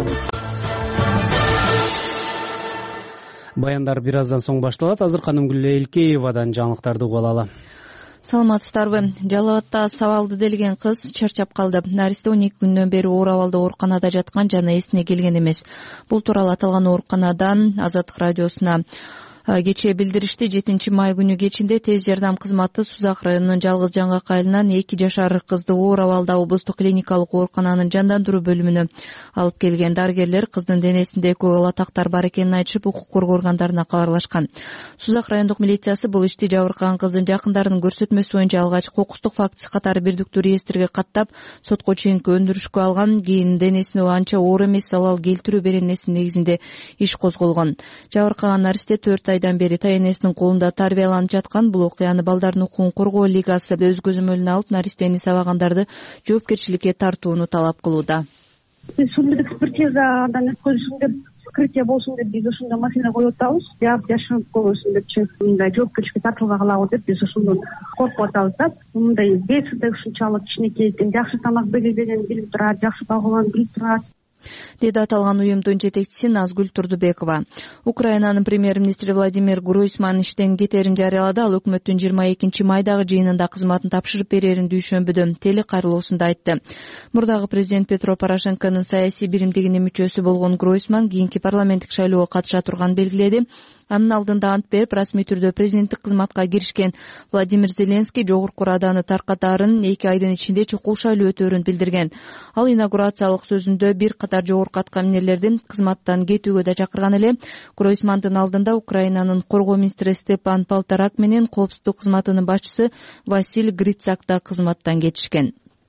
Баяндар бир аздан соң башталат. Азыр Канымгүл Элкеевадан жаңылыктарды угуп алалы. Саламатсыздарбы? Жалал Абадта сабалды делген кыз чарчап калды. Наристе 12 күндөн бери оор абалда ооруканада жаткан жана эсине келген эмес. Бул тууралуу аталган ооруканадан Азаттык радиосуна кечээ билдиришти. 7 май күнү кечинде тез жардам кызматы Сузак районунун Жалгыз Жаңгак айылынан 2 жашар кызды оор абалда облустук клиникалык оорукананын жандандыруу бөлүмүнө алып келген. Дарыгерлер кыздын денесинде көк алатактар бар экенин айтышып, укук коргоо органдарына кабарлашкан. Сузак райондук милициясы бул ишти жабыркаган кыздын жакындарынын көрсөтмөсү боюнча алгач кокустук фактысы катары бирдиктүү реестрге каттап, сотко чейинки өндүрүшкө алган. Кийин денесине анча оор эмес, залал келтирүү беренесинин негизинде иш козголгон. Жабыркаган наристе 4 айдан бери таянесинин колунда тарбияланып жаткан. Бул окуяны Балдардын укугун коргоо лигасы өз көзөмөлүнө алып, наристени сабагандарды жоопкерчиликке тартууну талап кылууда. Судебный экспертизадан өткөрүлсүн деп, вскрытие болсун деп биз ушундай маселе коюп атабыз. Жашынып койбосун депчи, мындай жоопкерчиликке тартууга калабы деп биз ушуну коркуп атабыз да. Мындай беси да ушунчалык кичинекей экен, жакшы тамак берилбегенин билип турат, жакшы багууланып билип турат, деди аталган уюмдун жетекчиси Назгүл Турдубекова. Украинанын премьер-министри Владимир Гройсман иштен кетерин жарыялады. Ал өкмөттүн 22 майдагы жыйынында кызматын тапшырып берерин дүйшөмбүдө телекайрылуусунда айтты. Мурдагы президент Петро Порошенконун саясий биримдигинин мүчөсү болгон Гройсман кийинки парламенттик шайлоого катыша турганын белгиледи. Анын алдында ант берип, расмий түрдө президенттик кызматка киришкен Владимир Зеленский жогорку Раданы таркатаарын 2 айдын ичинде чукул шайлоо өтөөрүн билдирген. Ал инаугурациялык сөзүндө бир катар жогорку аткаминерлердин кызматтан кетүүгө да чакырган эле. Гройсмандын алдында Украинанын коргоо министри Степан Полторак менен коопсуздук кызматынын башчысы Василий Грицак да кызматтан кетишкен.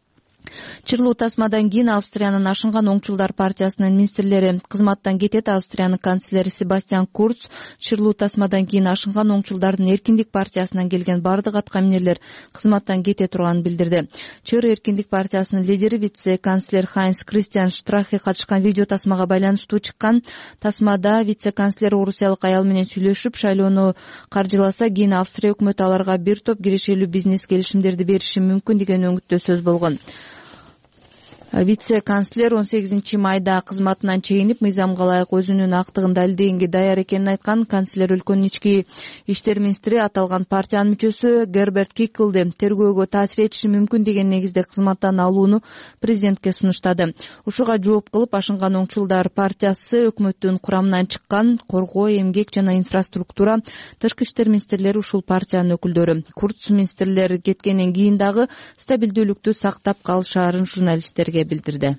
Чырлуу тасмадан кийин Австриянын Ашынган оңчулдар партиясынын министрлери кызматтан кетет. Австриянын канцлери Себастьян Курц чырлуу тасмадан кийин Ашынган оңчулдардын Эркиндик партиясынан келген бардык аткаминерлер кызматтан кете турганын билдирди. Чыр Эркиндик партиясынын лидери вице-канцлер Хайнс Кристиан Штрахе катышкан видео тасмага байланыштуу чыккан. Тасмада вице-канцлер орусиялык аял менен сүйлөшүп, шайлоону каржыласа кийин Австрия өкмөтү аларга бир топ кирешелүү бизнес келишимдерди бериши мүмкүн деген өңүттө сөз болгон. Вице-канцлер 18 майда кызматынан чегинип, мыйзамга ылайык өзүнүн актыгын далилдегенге даяр экенин айткан. Канцлер өлкөнүн ички иштер министри аталган партиянын мүчөсү Герберт Киклди тергөөгө таасир этиши мүмкүн деген негизде кызматтан алууну президентке сунуштады. Ушуга жооп кылып, Ашынган оңчулдар партиясы өкмөттүн курамынан чыккан коргоо, эмгек жана инфраструктура, тышкы иштер министрлери ушул партиянын өкүлдөрү. Курц министрлер кеткенден кийин дагы стабилдүүлүктү сактап калышаарын журналисттерге билдирди.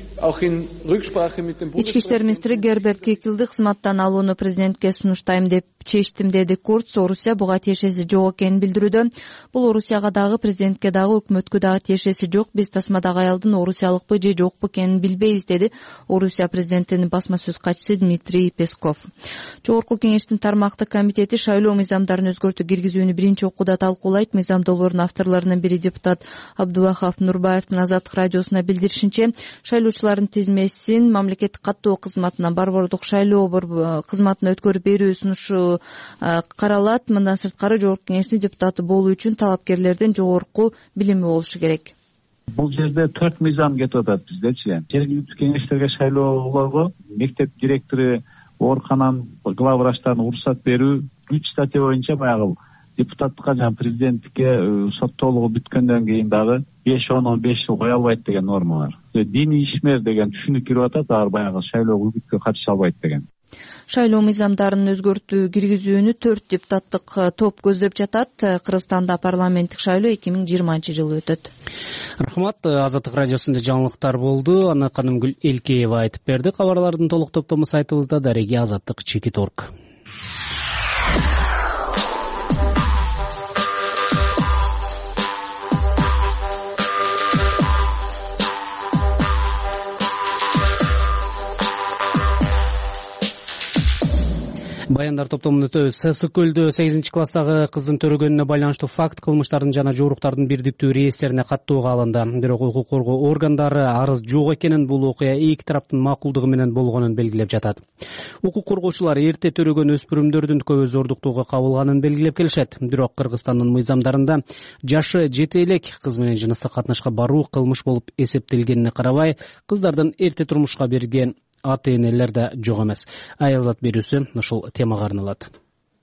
Ички иштер министри Герберт Киклди кызматтан алууну президентке сунуштайм деп чечтим, деди Курц. Орусия буга тиешеси жок экенин билдирүүдө. Бул Орусияга дагы, президентке дагы, өкмөткө дагы тиешеси жок. Биз тасмадагы аялдын орусиялыкпы же жокпу экенин билбейбиз, деди Орусия президентинин басма сөз катчысы Дмитрий Песков. Жогорку кеңештин тармактык комитети шайлоо мыйзамдарын өзгөртүү киргизүүнү биринчи окууда талкуулайт. Мыйзам долбоорунун авторлорунун бири депутат Абдубахов Нурбаевдин Азаттык радиосуна билдиришинче, шайлоочулардын тизмесин мамлекеттик каттоо кызматына борбордук шайлоо кызматына өткөрүп берүү сунушу каралат. Мындан сырткары жогорку кеңештин депутаты болуу үчүн талапкерлердин жогорку билими болушу керек. Бул жерде 4 мыйзам кетип атат биздечи. Жергиликтүү кеңештерге шайлоолорго мектеп директору, оорукананын главврачтарына уруксат берүү 3 статья боюнча баягы депутаттыкка жана президенттикке соттоолугу бүткөндөн кийин дагы 5-15 жыл кое албайт деген норма бар. Диний ишмер деген түшүнүк кирип атат, алар баягы шайлоо үгүткө катыша албайт деген. Шайлоо мыйзамдарын өзгөртүү киргизүүнү 4 депутаттык топ көздөп жатат. Кыргызстанда парламенттик шайлоо 2020-жылы өтөт. Рахмат. Азаттык радиосунда жаңылыктар болду. Аны Канымгүл Элкеева айтып берди. Кабарлардын толук топтому сайтыбызда dareги-azаттыk.org. Баяндар топтомун өтөбүз. Ысык көлдө 8-класстагы кыздын төрөгөнүнө байланыштуу факт кылмыштардын жана жоруктардын бирдиктүү реестерине каттууга алынды. Бирок укук коргоо органдары арыз жок экенин, бул окуя эки тараптын макулдугу менен болгонун белгилеп жатат. Укук коргоочулар эрте төрөгөн өспүрүмдөрдүн көбөзордуктууга кабылганын белгилеп келишет. Бирок Кыргызстандын мыйзамдарында жашы жете элек кыз менен жыныстык катнашка баруу кылмыш болуп эсептелгенине карабай, кыздардын эрте турмушка берген ата-энелер да жок эмес. Аялзат берүүсү ушул темага арналат.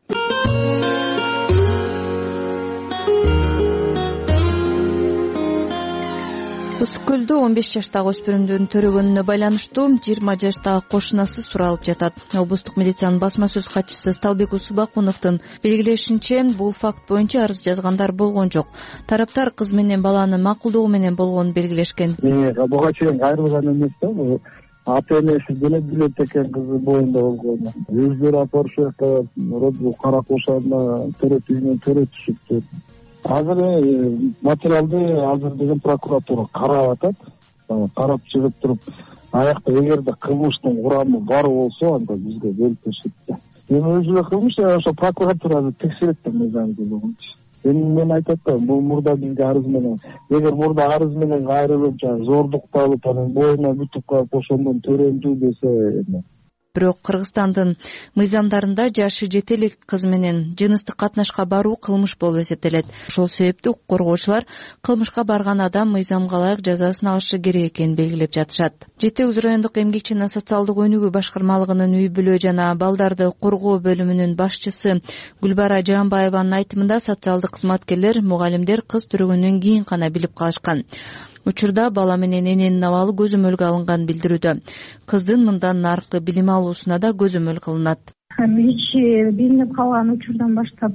Ысык көлдө 15 жаштагы өспүрүмдүн төрөгөнүнө байланыштуу 20 жаштагы кошунасы суралып жатат. Облустук милициянын басма сөз катчысы Сталбек Усубакуновдун белгилешинче, бул факт боюнча арыз жазгандар болгон жок. Тараптар кыз менен баланын макулдугу менен болгонун белгилешкен. Буга чейин кайрылган эмес да, ата-энеси билет экен кызы боюнда болгону. Өздөрү апарышып каракошана төрөт үйүнөн төрөт түшүптүр. Азыр материалды деген прокуратура карап атат. Карап чыгып туруп, аякта эгерде кылмыштын курамы бар болсо, анда бизге берип беришет. Эми өзү кылмыш, ошо прокуратура текшерет да мыйзамдуулугун. Мен айтат да, бул мурда бизге арыз менен, эгер мурда арыз менен кайрылып, зордукталып, анан боюна бүтүп калып, ошондон төрөндү десе. Бирок Кыргызстандын мыйзамдарында жашы жете элек кыз менен жыныстык катнашка баруу кылмыш болуп эсептелет. Ошол себептен коргоочулар кылмышка барган адам мыйзамга ылайык жазасын алышы керек экенин белгилеп жатышат. Жети Үз райондук эмгек жана социалдык өнүгүү башкармалыгынын үй бүлө жана балдарды коргоо бөлүмүнүн башчысы Гүлбара Жаанбаеванын айтымында, социалдык кызматкерлер, мугалимдер кыз төрөгөндөн кийин гана билип калышкан. Учурда бала менен эненин абалы көзөмөлгө алынган билдирүүдө. Кыздын мындан наркы билим алуусуна да көзөмөл кылынат. Эч билинип калган учурдан баштап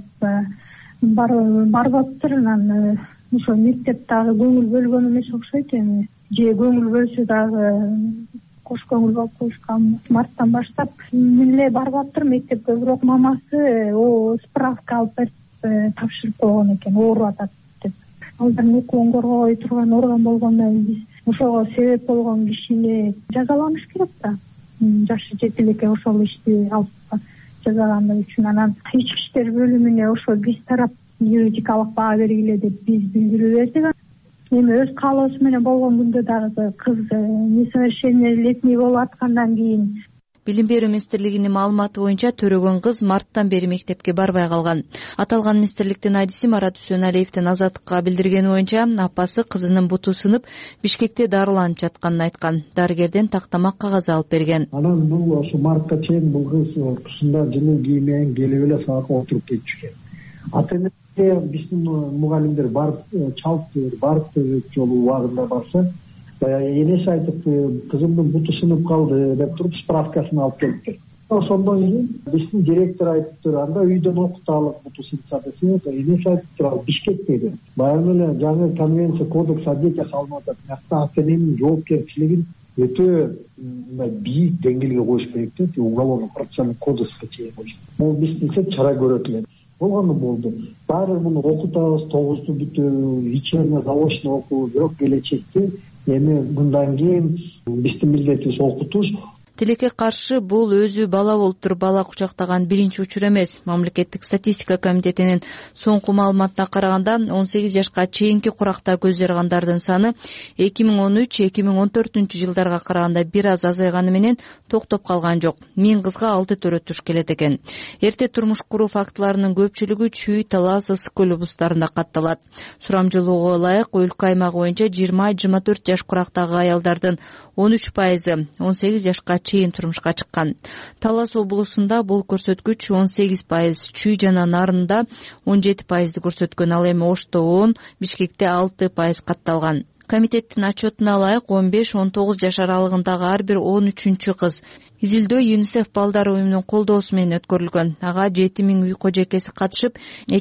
барып атыптыр. Анан ошо мектеп дагы көңүл бөлгөн эмес окшойт эми. Же көңүл бөлсө дагы кош көңүл болуп коюшкан. Марттан баштап эле барып атыптыр мектепке, бирок мамасы справка алып берип тапшырып койгон экен, ооруп атат. Алдын укугун коргой турган орган болгондон биз ошого себеп болгон кишини жазаланыш керек да. Жашы жете элекке ошол ишти алып жазаландыгы үчүн. Анан ички иштер бөлүмүнө ошо биз тарап юридикалык баа бергиле деп биз билдирүү бердик. Эми өз каалоосу менен болгон күндө дагы кыз несовершеннолетний болуп аткандан кийин Билим берүү министрлигинин маалыматы боюнча төрөгөн кыз марттан бери мектепке барбай калган. Аталган министрликтин адиси Марат Үсөналиевдин Азаттыкка билдиргени боюнча, апасы кызынын буту сынып Бишкекте дарыланып жатканын айткан. Дарыгерден тактама кагаз алып берген. Анан бул ошо мартка чейин бул кыз ортосунда жымыл кийим менен келип эле сабакка отуруп кетишкен. Ата-энеге биздин мугалимдер барып чалып барып жолу убагында барса, энеси айтып, кызымдын буту сынып калды деп туруп справкасын алып келиптир. Ошондон кийин биздин директор айтыптыр, анда үйдөн окуталык буту сынса десе, энеси айтыптыр, ал Бишкектеги. Баягы эле жаңы конвенция кодекс о детях алынып атат. Ата-эненин жоопкерчилигин өтө мындай бийик деңгээлге коюш керек дейт, уголовно процессуальный кодекске чейин коюш. Могу бизче чара көрөт эле. Болгону болду. Баары муну окутабыз, тогузду бүтөбү, вечерне заочно окуу, бирок келечекте эми мындан кийин биздин милдетибиз окутуш. Тилекке каршы бул өзү бала болуп туруп бала кучактаган биринчи учур эмес. Мамлекеттик статистика комитетинин соңку маалыматына караганда 18 жашка чейинки куракта көз жаргандардын саны 2013-2014 жылдарга караганда бир аз азайганы менен токтоп калган жок. 1000 кызга 6 төрөт туш келет экен. Эрте турмуш куруу фактыларынын көпчүлүгү Чүй, Талас, Ысык көл облустарында катталат. Сурамжылоого ылайык өлкө аймагы боюнча 20-24 жаш курактагы аялдардын 13% 18 жашка чейин турмушка чыккан. Талас облусунда бул көрсөткүч 18%, Чүй жана Нарында 17%ды көрсөткөн, ал эми Ошто 10, Бишкекте 6% катталган. Комитеттин отчетуна ылайык 15-19 жаш аралыгындагы ар бир 13-чү кыз изилдөө ЮНИСЕФ балдар уюмунун колдоосу менен өткөрүлгөн. Ага 7000 үй кожойкеси катышып,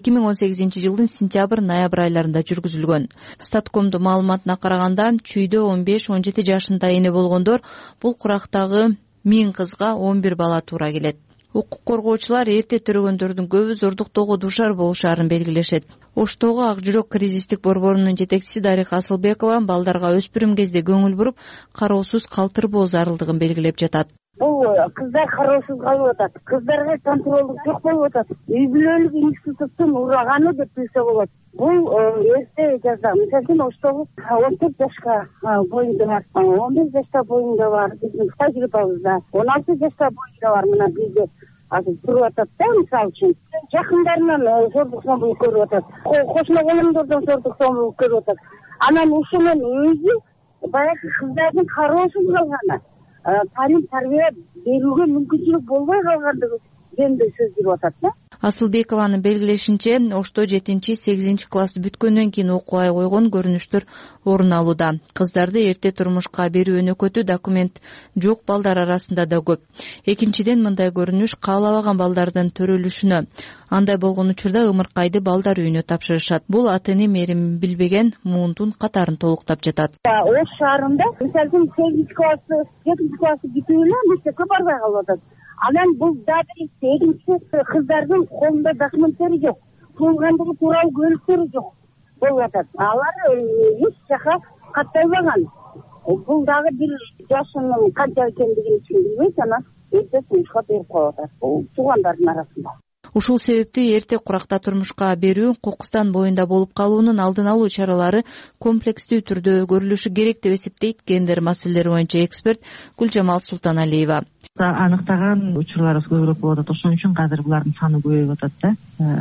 2018 жылдын сентябрь-ноябрь айларында жүргүзүлгөн. Статкомдун маалыматына караганда, Чүйдө 15-17 жашында эне болгондор бул курактагы 1000 кызга 11 бала туура келет. Укук коргоочулар эрте төрөгөндөрдүн көбү зордуктоого дуушар болушарын белгилешет. Оштогу Ак жүрөк кризистик борборунун жетекчиси Дарига Асылбекова балдарга өспүрүм кезде көңүл буруп, кароосуз калтырбоо зарылдыгын белгилеп жатат. Бул кыздар кароосуз калып атат. Кыздарга контролдук жок болуп атат. Үй бүлөлүк институттун ураганы деп билсе болот. Бул эрте жазда, мисалы Оштогу 14 жашка боюнда бар, 15 жашта боюнда бар, биздин тажрыйбабызда 16 жашта боюнда бар. Мына бизде азыр туруп атат да, мисалы үчүн. Жакындарынан зордук зомбулук көрүп атат. Кошуна колоңдордон зордук зомбулук көрүп атат. Анан ушунун өзү баягы кыздардын кароосуз калганы, тарим тарбия берүүгө мүмкүнчүлүк болбой калгандыгы жөнүндө сөз жүрүп атат да. Асылбекованын белгилешинче, Ошто 7-8 класс бүткөндөн кийин окубай койгон көрүнүштөр орун алууда. Кыздарды эрте турмушка берүү өнөкөтү документ жок балдар арасында да көп. Экинчиден, мындай көрүнүш каалабаган балдардын төрөлүшүнө. Андай болгон учурда ымыркайды балдар үйүнө тапшырышат. Бул ата-эне мээрим билбеген муундун катарын толуктап жатат. Ош шаарында, мисалы 8 классы, 7 классы бүтүү эле мектепке барбай калып атат. Анан бул дагы экинчи кыздардын колунда документтери жок, туулгандыгы тууралуу көлүктөрү жок болуп атат. Алар эч жака катталбаган. Бул дагы бир жашынын канча экендигин билбейт, анан эрте турмушка берип коюп атат. Бул туугандардын арасында. Ушул себептен эрте куракта турмушка берүү кокустан боюнда болуп калуунун алдын алуу чаралары комплекстүү түрдө көрүлүшү керек деп эсептейт гендер маселелери боюнча эксперт Гүлжамал Султаналиева. Аныктаган учурларыбыз көбүрөөк болуп атат. Ошон үчүн азыр булардын саны көбөйүп атат да.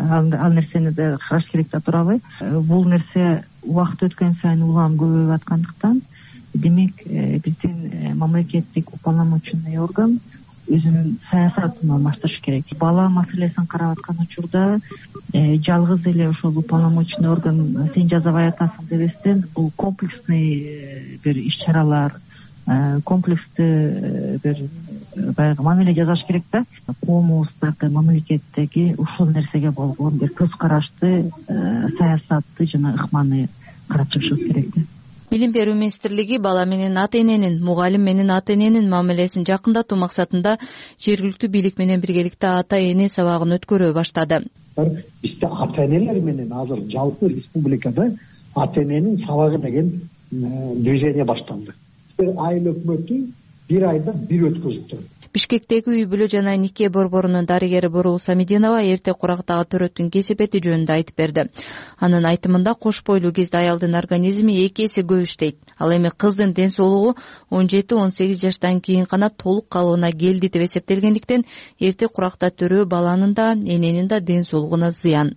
Ал нерсени да караш керек да туурабы? Бул нерсе убакыт өткөн сайын улам көбөйүп аткандыктан, демек биздин мамлекеттик уполномоченный орган өзүнүн саясатын алмаштырыш керек. Бала маселесин карап аткан учурда жалгыз эле ошол уполномоченный орган сен жазабай атасың дебестен, бул комплексный бир иш-чаралар, комплекстүү бир баягы мамиле жасаш керек да. Коомубуздагы, мамлекеттеги ушул нерсеге болгон бир көз карашты, саясатты жана ыкманы карап чыгышыбыз керек да. Билим берүү министрлиги бала менен ата-эненин, мугалим менен ата-эненин мамилесин жакындатуу максатында жергиликтүү бийлик менен биргеликте ата-эне сабагын өткөрө баштады. Бизде ата-энелер менен азыр жалпы республикада ата-эненин сабагы деген движение башталды. Айыл өкмөтү бир айда бир өткөзүп турат. Бишкектеги үй бүлө жана нике борборунун дарыгери Боруу Самидинова эрте курактагы төрөттүн кесепети жөнүндө айтып берди. Анын айтымында кош бойлуу кезде аялдын организми 2 эсе көп иштейт. Ал эми кыздын ден соолугу 17-18 жаштан кийин гана толук калыбына келди деп эсептелгендиктен эрте куракта төрөө баланын да, эненин да ден соолугуна зыян.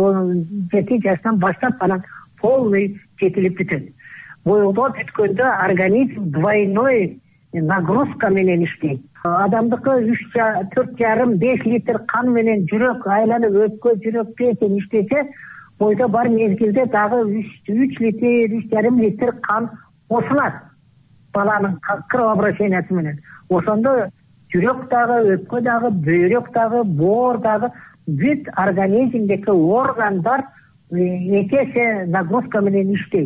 17 жаштан баштап анан полный жетилип бүтөт. Боюлдоо бүткөндө организм двойной нагрузка менен иштейт. Адамдыкы 4,5-5 литр кан менен жүрөк айланып өпкө, жүрөк, печень иштесе, бойдо бар мезгилде дагы 3 литр, 3,5 литр кан кошулат баланын кровообращениясы менен. Ошондо жүрөк дагы, өпкө дагы, бөйрөк дагы, боор дагы бүт организмдеги органдар 2 эсе нагрузка менен иштейт.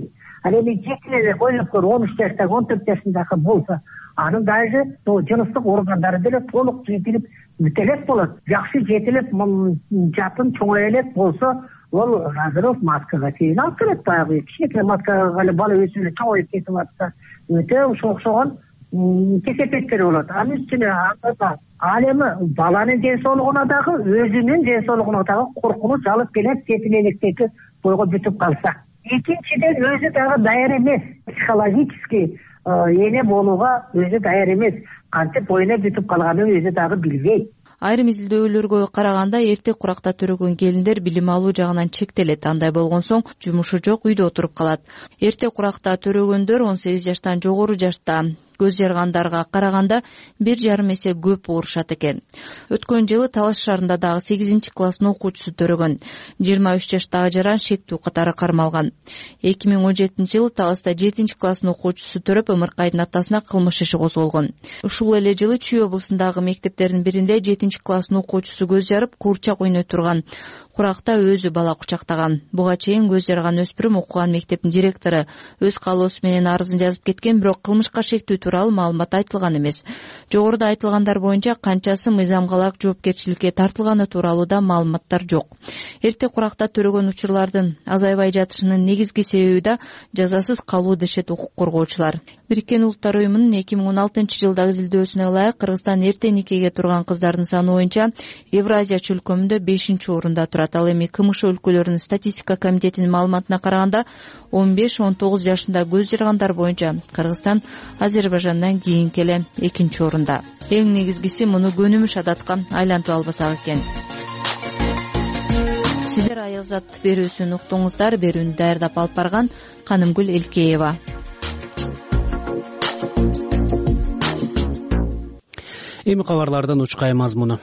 ал эми жеке эле ойлоп көр, 13 жаштагы 14 жашындагы болсо анын даже жыныстык органдары деле толук жетилип бүт элек болот. Жакшы жетилип жатын чоңая элек болсо ол азыр маскага чейин алып келет. Баягы кичинекей маскага эле бала өсүп эле чоңоюп кетип атса өтө окшогон кесепеттер болот. Анын үстүнө ал эми баланын ден соолугуна дагы өзүнүн ден соолугуна дагы коркунуч алып келет, жетил электеги бойго бүтүп калса. Экинчиден өзү дагы даяр эмес, психологически эне болууга өзү даяр эмес. Кантип бойуна бүтүп калганын өзү дагы билбейт. Айрым изилдөөлөргө караганда эртек куракта төрөгөн келиндер билим алуу жагынан чектелет. Андай болгон соң жумушу жок, үйдө отуруп калат. Эртек куракта төрөгөндөр 18 жаштан жогору жашта көз жаргандарга караганда 1,5 эсе көп оорушат экен. Өткөн жылы Талаш шаарында дагы 8-класстын окуучусу төрөгөн. 23 жаштагы жаран шектүү катары кармалган. 2017 жылы Таласта 7-класстын окуучусу төрөп, ымыркайдын атасына кылмыш иши козголгон. Ушул эле жылы Чүй облусундагы мектептердин биринде 7-класстын окуучусу көз жарып, куурчак ойной турган куракта өзү бала кучактаган. Буга чейин көз жарган өспүрүм окуган мектептин директору өз каалоосу менен арызын жазып кеткен, бирок кылмышка шектүү тууралуу маалымат айтылган эмес. Жогоруда айтылгандар боюнча канчасы мыйзамгалык жоопкерчиликке тартылганы тууралуу да маалыматтар жок. Эртек куракта төрөгөн учурлардын азайбай жатышынын негизги себеби да жазасыз калуу дешет укук коргоочулар. Бириккен Улуттар уюмунун 2016 жылдагы изилдөөсүнө ылайык Кыргызстан эрте никеге турган кыздардын саны боюнча Евразия чөлкөмүндө 5-орунда турат. Ал эми КМШ өлкөлөрүнүн статистика комитетинин маалыматына караганда 15-19 жашында көз жаргандар боюнча Кыргызстан Азербайжандан кийинки эле 2-орунда. Эң негизгиси муну көнүмүш адатка айлантып албасак экен. Сиздер Аялзат берүүсүн уктуңуздар. Берүүнү даярдап алып барган Канымгүл Элкеева. Эми кабарлардан учкай мазмуну.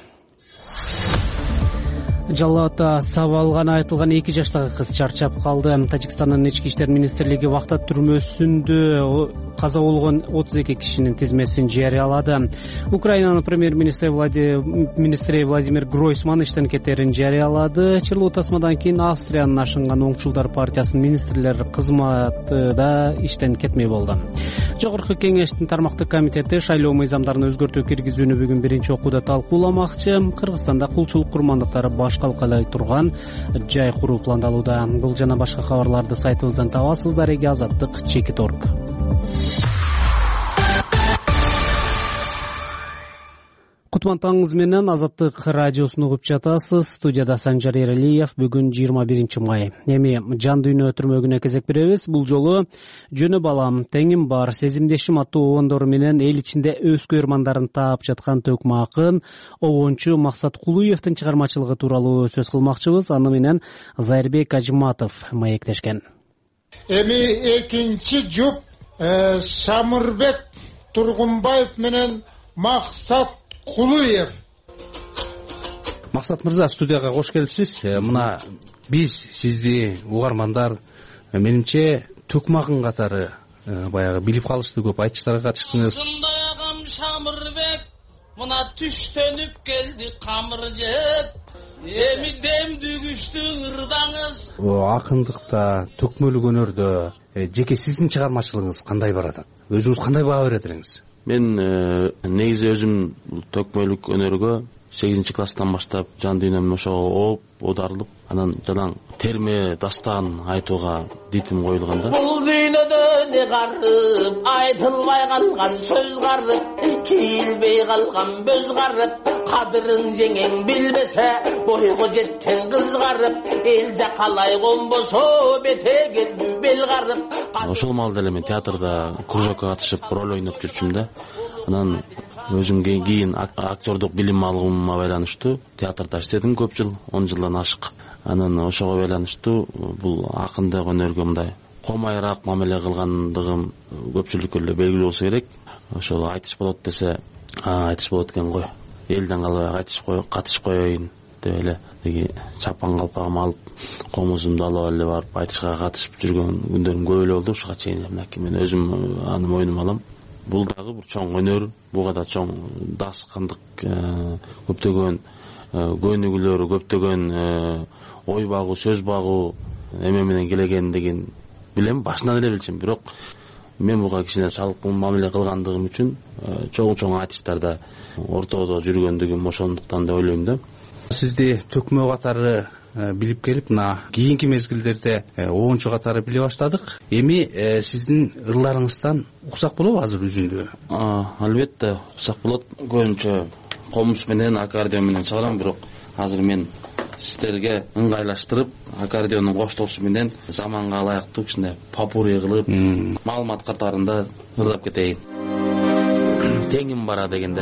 Жалал Абадта сабап алганы айтылган 2 жаштагы кыз чарчап калды. Тажикстандын ички иштер министрлиги вахта түрмөсүндө каза болгон 32 кишинин тизмесин жарыялады. Украинанын премьер-министри Владимир Гройсман иштен кетерин жарыялады. Чырлуу тасмадан кийин Австриянын ашынган оңчулдар партиясынын министрлер кызматы да иштен кетмей болду. Жогорку кеңештин тармактык комитети шайлоо мыйзамдарын өзгөртүү киргизүүнү бүгүн биринчи окууда талкууламакчы. Кыргызстанда кулчулук курмандыктары баш калкалай турган жай куруу пландалууда. Бул жана башка кабарларды сайтыбыздан табасыздар. Эги Азаттык Чекит.орг. Кутман таңыңыз менен Азаттык радиосун угуп жатасыз. Студияда Санжар Эралиев. Бүгүн 21 май. Эми жан дүйнө өтүрмөгүнө кезек беребиз. Бул жолу Жөнө балам, теңим бар, сезимдешим аттуу обондору менен эл ичинде өз көрмандарын таап жаткан төкмө акын обончу Максат Кулуевдин чыгармачылыгы тууралуу сөз кылмакчыбыз. Аны менен Зайырбек Ажыматов маектешкен. Эми экинчи жуп Самырбек Тургунбаев менен Максат Кулуев. Максат мырза, студияга кош келипсиз. Мына биз сизди угармандар менимче төкмө акын катары баягы билип калышты, көп айтыштарга катыштыңыз. Самырбек мына түштөнүп келди камыр жеп. Эми демдүгүштү ырдаңыз. Акындыкта, төкмөлүк өнөрдө жеке сиздин чыгармачылыгыңыз кандай баратат? Өзүңүз кандай баа берет элеңиз? Мен негизи өзүм төкмөлүк өнөргө 8-класстан баштап жан дүйнөм ошого оодарылып, анан жанаң терме дастан айтууга дитим коюлганда. Бул дүйнөдө не карып, айтылбай калган сөз карып, кийилбей калган бөз карып, кадырын жеңең билбесе, бойго жеткен кыз карып, эл жакалай конбосо бетеген бел карып. Ошол маалда эле мен театрда кружокко катышып роль ойноп жүрчүм да. Анан өзүм кийин актёрдук билим алуума байланыштуу театрда иштедим көп жыл, 10 жылдан ашык. Анан ошого байланыштуу бул акындык өнөргө мындай комайраак мамиле кылгандыгым көпчүлүккө эле белгилүү болсо керек. Ошол айтыш болот десе, айтыш болот экен го. Элден калбай катышып коеюн деп эле тиги чапан калпагымды алып, комузумду алып эле барып айтышка катышып жүргөн күндөрүм көп эле болду. Ушуга чейин мынакей мен өзүм аны мойнума алам. Бул дагы бир чоң өнөр, буга да чоң даскандык, көптөгөн көнүгүүлөр, көптөгөн ой багуу, сөз багуу эме менен келген деген билем, башынан эле билчүмүн, бирок мен буга кичине чалкын мамиле кылгандыгым үчүн чоң айтыштарда ортодо жүргөндүгүм ошондуктан деп ойлойм да. Сизди төкмө катары билип келип, мына кийинки мезгилдерде 10-чу катары биле баштадык. Эми сиздин ырларыңыздан уксак болобу азыр үзүндү? Албетте уксак болот. Көбүнчө комуз менен, аккордеон менен чыгарам, бирок азыр мен сиздерге ыңгайлаштырып, аккордеондун коштоосу менен заманга ылайыктуу кичине попурри кылып, маалымат катарында ырдап кетейин. Теңим бара дегенде.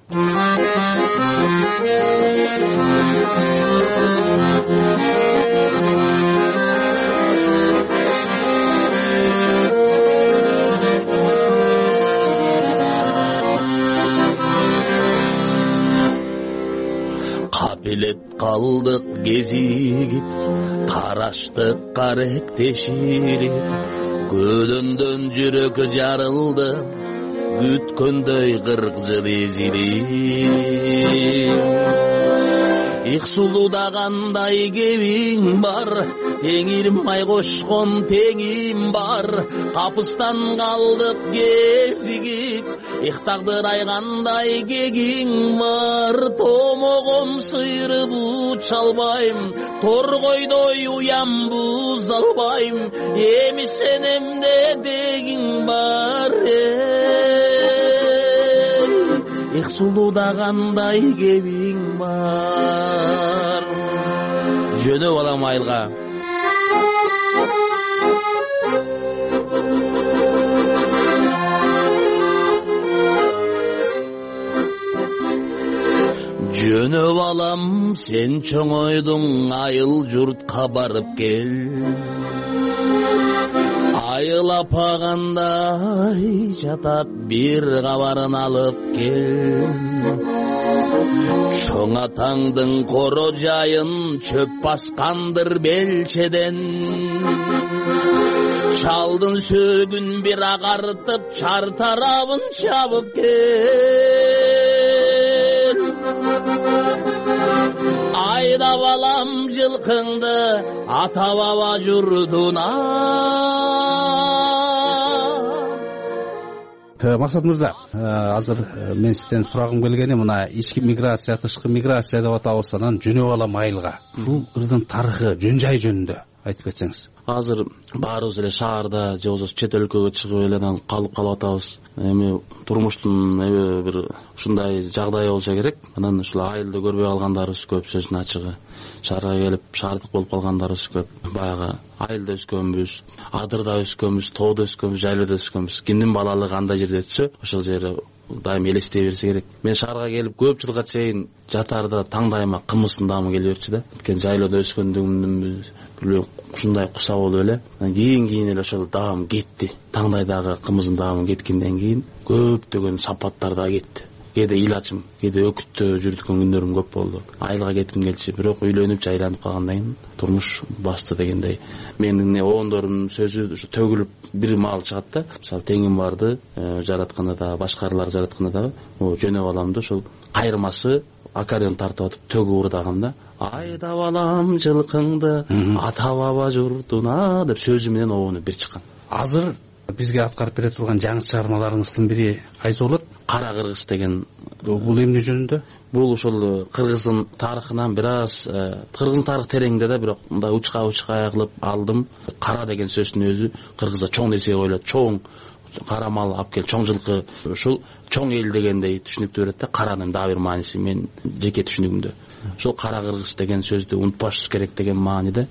Капелет калдык кезигип, караштык каректеширип, көдөндөн жүрөк жарылды, күткөндөй 40 жыл эзилип. Их сулуда кандай кебиң бар, эңирмай кошкон теңим бар, капыстан калдык кезигип, их тагдыр айгандай кегиң бар, томогом сыйрып уча албайм, торгойдой уям буза албайм, эми сенемде дегиң бар. Их сулуда кандай кебиң бар. Жөнөп алам айылга. Жөнөп алам, сен чоңойдуң, айыл журтка барып кел. Айыл апагандай жатат, бир кабарын алып кел. Чоң атаңдын коро жайын чөп баскандыр белчеден. Чалдын сөгүн бир агартып, чар тарабын чабып кел. Айдап алам жылкыңды ата баба журдуна. Максат мырза, азыр мен сизден сурагым келгени мына ички миграция, тышкы миграция деп атабыз, анан жөнөп алам айылга. Ушул ырдын тарыхы, жөн жай жөнүндө айтып кетсеңиз. Азыр баарыбыз эле шаарда же болбосо чет өлкөгө чыгып эле анан калып атабыз. Эми турмуштун бир ушундай жагдай болсо керек. Анан ушул айылды көрбөй калгандарыбыз көп, сөздүн ачыгы. Шаарга келип шаардык болуп калгандарыбыз көп. Баягы айылда өскөнбүз, адырда өскөнбүз, тоодо өскөнбүз, жайлоодо өскөнбүз. Кимдин балалыгы кандай жерде өтсө, ошол жери дайым элестей берсе керек. Мен шаарга келип көп жылга чейин жатарда таңдайыма кымыздын даамы келе берчү да. Өткөн жайлоодо өскөндүгүмдүн ушундай куса болуп эле. Кийин эле ошол даам кетти. Таңдайдагы кымыздын даамы кеткенден кийин көптөгөн сапаттар да кетти. Кээде илачым, кээде өкүттө жүрдүкөн күндөрүм көп болду. Айылга кетким келчү, бирок үйлөнүп жайланып калгандан кийин турмуш басты дегендей. Мениноондорумдун сөзү ушу төгүлүп бир маал чыгат да. Мисалы теңим барды жаратканда да, башкалар жаратканда да, жөнөп аламды, ошол кайырмасы аккордеон тартып атып төгүп ырдагам да. Айдап алам жылкыңды ата баба журтуна деп сөзү менен обону бир чыккан. Азыр бизге аткарып бере турган жаңы чыгармаларыңыздын бири кайсы болот? Кара кыргыз деген. Бул эмне жөнүндө? Бул ошол кыргыздын тарыхынан бир аз, кыргыздын тарыхы тереңде да, бирок мындай учка кылып алдым. Кара деген сөздүн өзү кыргызда чоң нерсеге коюлат. Чоң кара мал алып кел, чоң жылкы, ушул чоң эл дегендей түшүнүктүү берет да. Каранын дагы бир мааниси мен жеке түшүнүгүмдө. Ошол кара кыргыз деген сөздү унутпашыбыз керек деген мааниде.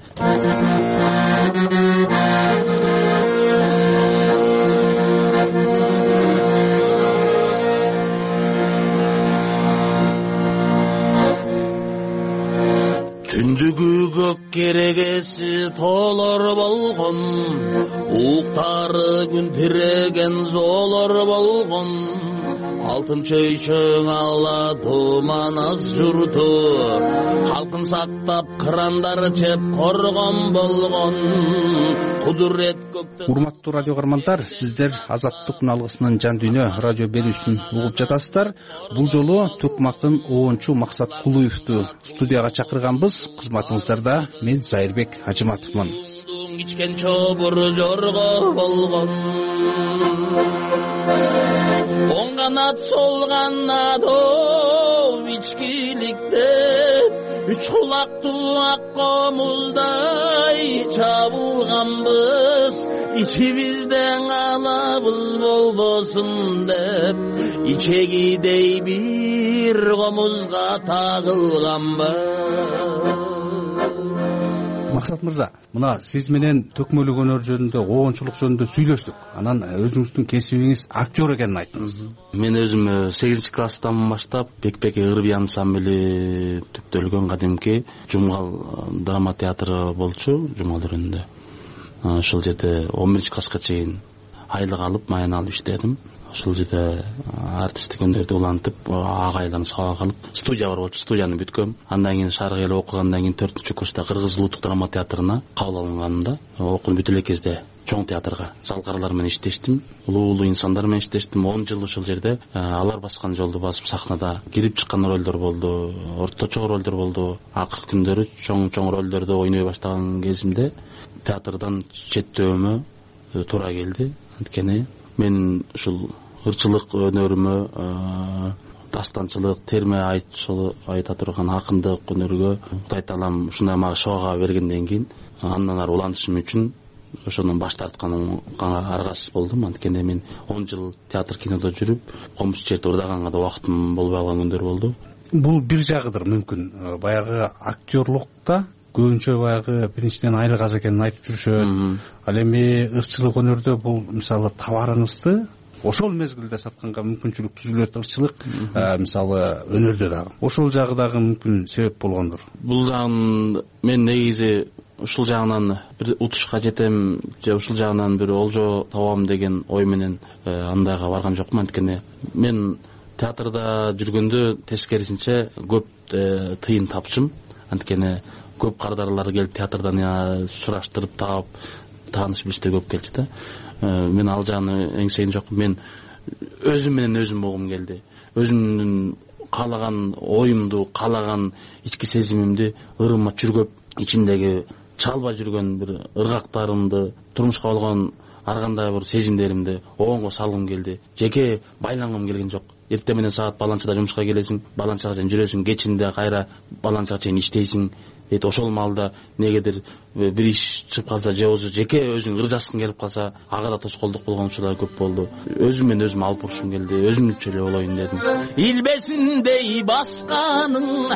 Түндүгү көк керегеси толор болгон, уктары күн тиреген зоолор болгон, алтын чөйчөң ала туман аз журту, халкын сактап кырандар чеп коргон болгон, кудурет көктөн. Урматтуу радио каармандар, сиздер Азаттык үналгысынын жан дүйнө радио берүүсүн угуп жатасыздар. Бул жолу Төкмактын 10-чу Максат Кулуевду студияга чакырганбыз. Кызматыңыздарда мен Зайырбек Ажыматовмун. ичкен чобур жорго болгон оң канат сол канат ичкиликте үч кулактуу ак комуздай чабылганбыз ичибизден алабыз болбосун деп ичегидей бир комузга тагылганбыз. Максат мырза, мына сиз менен төкмөлүк өнөр жөнүндө, оончулук жөнүндө сүйлөштүк. Анан өзүңүздүн кесибиңиз актер экенин айттыңыз. Мен өзүм 8 класстан баштап Бекбек ырбий ансамбли түптөлгөн кадимки Жумгал драма театры болчу, Жумгал өрүндө. Ошол жерде 11 класска чейин айлык алып, маян алып иштедим. Ошол жерде артисттик өнөрдү улантып, агайларны сабак алып, студия бар болчу, студияны бүткөм. Андан кийин шаарга келип окугандан кийин 4-курста Кыргыз улуттук драма театрына кабыл алынганымда, окууну бүтө элек кезде чоң театрга залкарлар менен иштештим, улуу инсандар менен иштештим. 10 жыл ошол жерде алар баскан жолду басып сахнада кирип чыккан ролдор болду, орточо ролдор болду. Акыркы күндөрү чоң ролдордо ойной баштаган кезимде театрдан четтөөмө туура келди. Анткени мен ушул ырчылык өнөрүмө, дастанчылык, терме айта турган акындык өнөргө Кудай таалам ушундай мага шоога бергенден кийин андан ары улантышым үчүн ошондон баш тартканга аргасыз болдум. Анткени мен 10 жыл театр кинодо жүрүп, комуз черти ырдаганга да убактым болбой калган күндөр болду. Бул бир жагыдыр мүмкүн. Баягы актерлукта көбүнчө баягы биринчиден айлык аз экенин айтып жүрүшөт. Ал эми ырчылык өнөрдө бул мисалы товарыңызды ошол мезгилде сатканга мүмкүнчүлүк түзүлөт. Ырчылык мисалы өнөрдө дагы ошол жагы дагы мүмкүн себеп болгондур. Бул жагын мен негизи ушул жагынан бир утушка жетем же ушул жагынан бир олжо табам деген ой менен андайга барган жокмун. Анткени мен театрда жүргөндө тескерисинче көп тыйын тапчым. Анткени көп кардарлар келип театрдан сураштырып таап тааныш билиштер көп келчү да. Мен ал жагын эңсеген жокмун. Мен өзүм менен өзүм болгум келди. Өзүмдүн каалаган оюмду, каалаган ички сезимимди ырыма чүргөп, ичимдеги чалбай жүргөн бир ыргактарымды, турмушка болгон ар кандай бир сезимдеримди оонго салгым келди. Жеке байлангым келген жок. Эртең менен саат баланчада жумушка келесиң, баланчага чейин жүрөсүң, кечинде кайра баланчага чейин иштейсиң. Ошол маалда негедир бир иш чыгып калса же болбосо жеке өзүң ыр жазгың келип калса, ага да тоскоолдук болгон учурлар көп болду. Өзүм менен өзүм алып урушум келди, өзүмчө эле болоюн дедим. Илбесиндей басканың,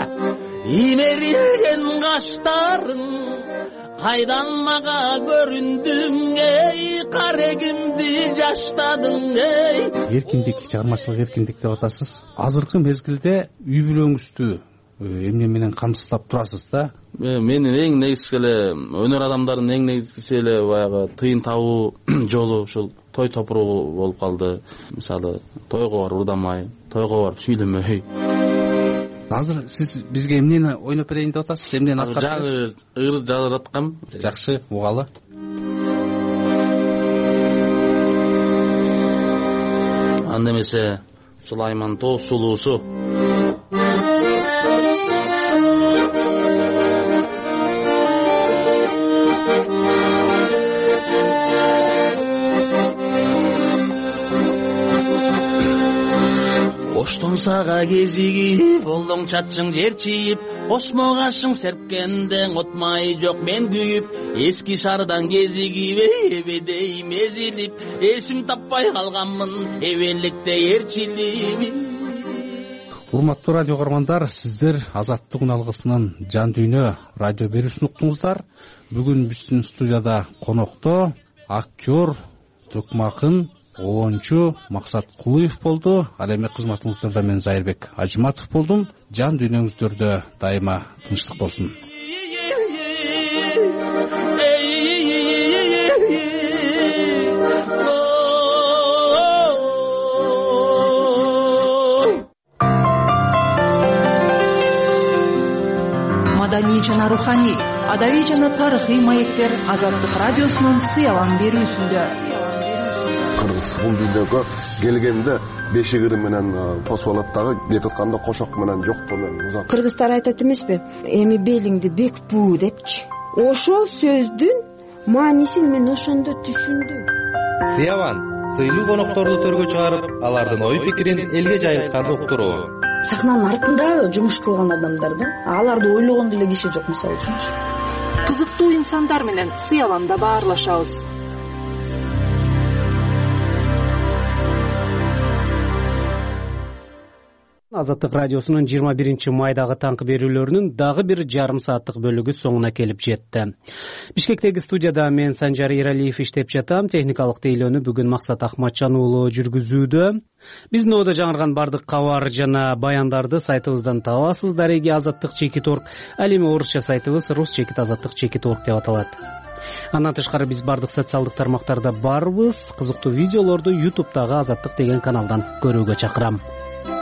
имерилген каштарың, кайдан мага көрүндүң, эй, карегимди жаштадың, эй. Эркиндик, чыгармачылык эркиндик деп атасыз. Азыркы мезгилде үй бүлөңүздү эмне менен камсыздап турасыз да? Менин эң негизги эле өнөр адамдарынын эң негизгиси эле баягы тыйын табуу жолу ушул той топуру болуп калды. Мисалы, тойго барып ырдамай, тойго барып сүйлөмөй. Азыр сиз бизге эмнени ойноп берейин деп атасыз? Эмнени аткарасыз? Ыр жазаткам. Жакшы, угалы. Анда эмесе Сулайман тоо сулуусу. Оштон сага кезиги болдоң чатчың жерчиип, осмо кашың серпкенден отмай жок мен күйүп, эски шаардан кезигип эбедей мезилип, эсим таппай калганмын эбеликте эрчилип. Урматтуу радио көргөндөр, сиздер Азаттык үналгысынын жан дүйнө радио берүүсүн уктуңуздар. Бүгүн биздин студияда конокто актер, төкмакын, оончу Максат Кулуев болду. Ал эми кызматыңыздарда мен Зайырбек Ажыматов болдум. Жан дүйнөңүздөрдө дайыма тынчтык болсун. Маданий жана руханий, адабий жана тарыхый маектер Азаттык радиосунун сыялан берүүсүндө. Кыргыз бул дүйнөгө келгенде бешик ыры менен тосуп алат дагы, кетип атканда кошок менен жоктоо менен узат. Кыргыздар айтат эмеспи? Эми белиңди бекпүү депчи. Ошол сөздүн маанисин мен ошондо түшүндүм. Сыябан сыйлуу конокторду төргө чыгарып, алардын ой пикирин элге жайылткан уктуруу. Сахнанын артында жумуш кылган адамдар да, аларды ойлогон деле киши жок, мисалы үчүнчү. Кызыктуу инсандар менен Сыябанда баарлашабыз. Азаттык радиосунун 21 майдагы таңкы берүүлөрүнүн дагы бир жарым сааттык бөлүгү соңуна келип жетти. Бишкектеги студияда мен Санжар Эралиев иштеп жатам. Техникалык тейлөөнү бүгүн Максат Ахматжан уулу жүргүзүүдө. Биздин одо жаңырган бардык кабар жана баяндарды сайтыбыздан табасыз. Дареги Азаттык.org. Ал эми орусча сайтыбыз rus.azаттык.org деп аталат. Андан тышкары биз бардык социалдык тармактарда барбыз. Кызыктуу видеолорду YouTube'дагы Азаттык деген каналдан көрүүгө чакырам.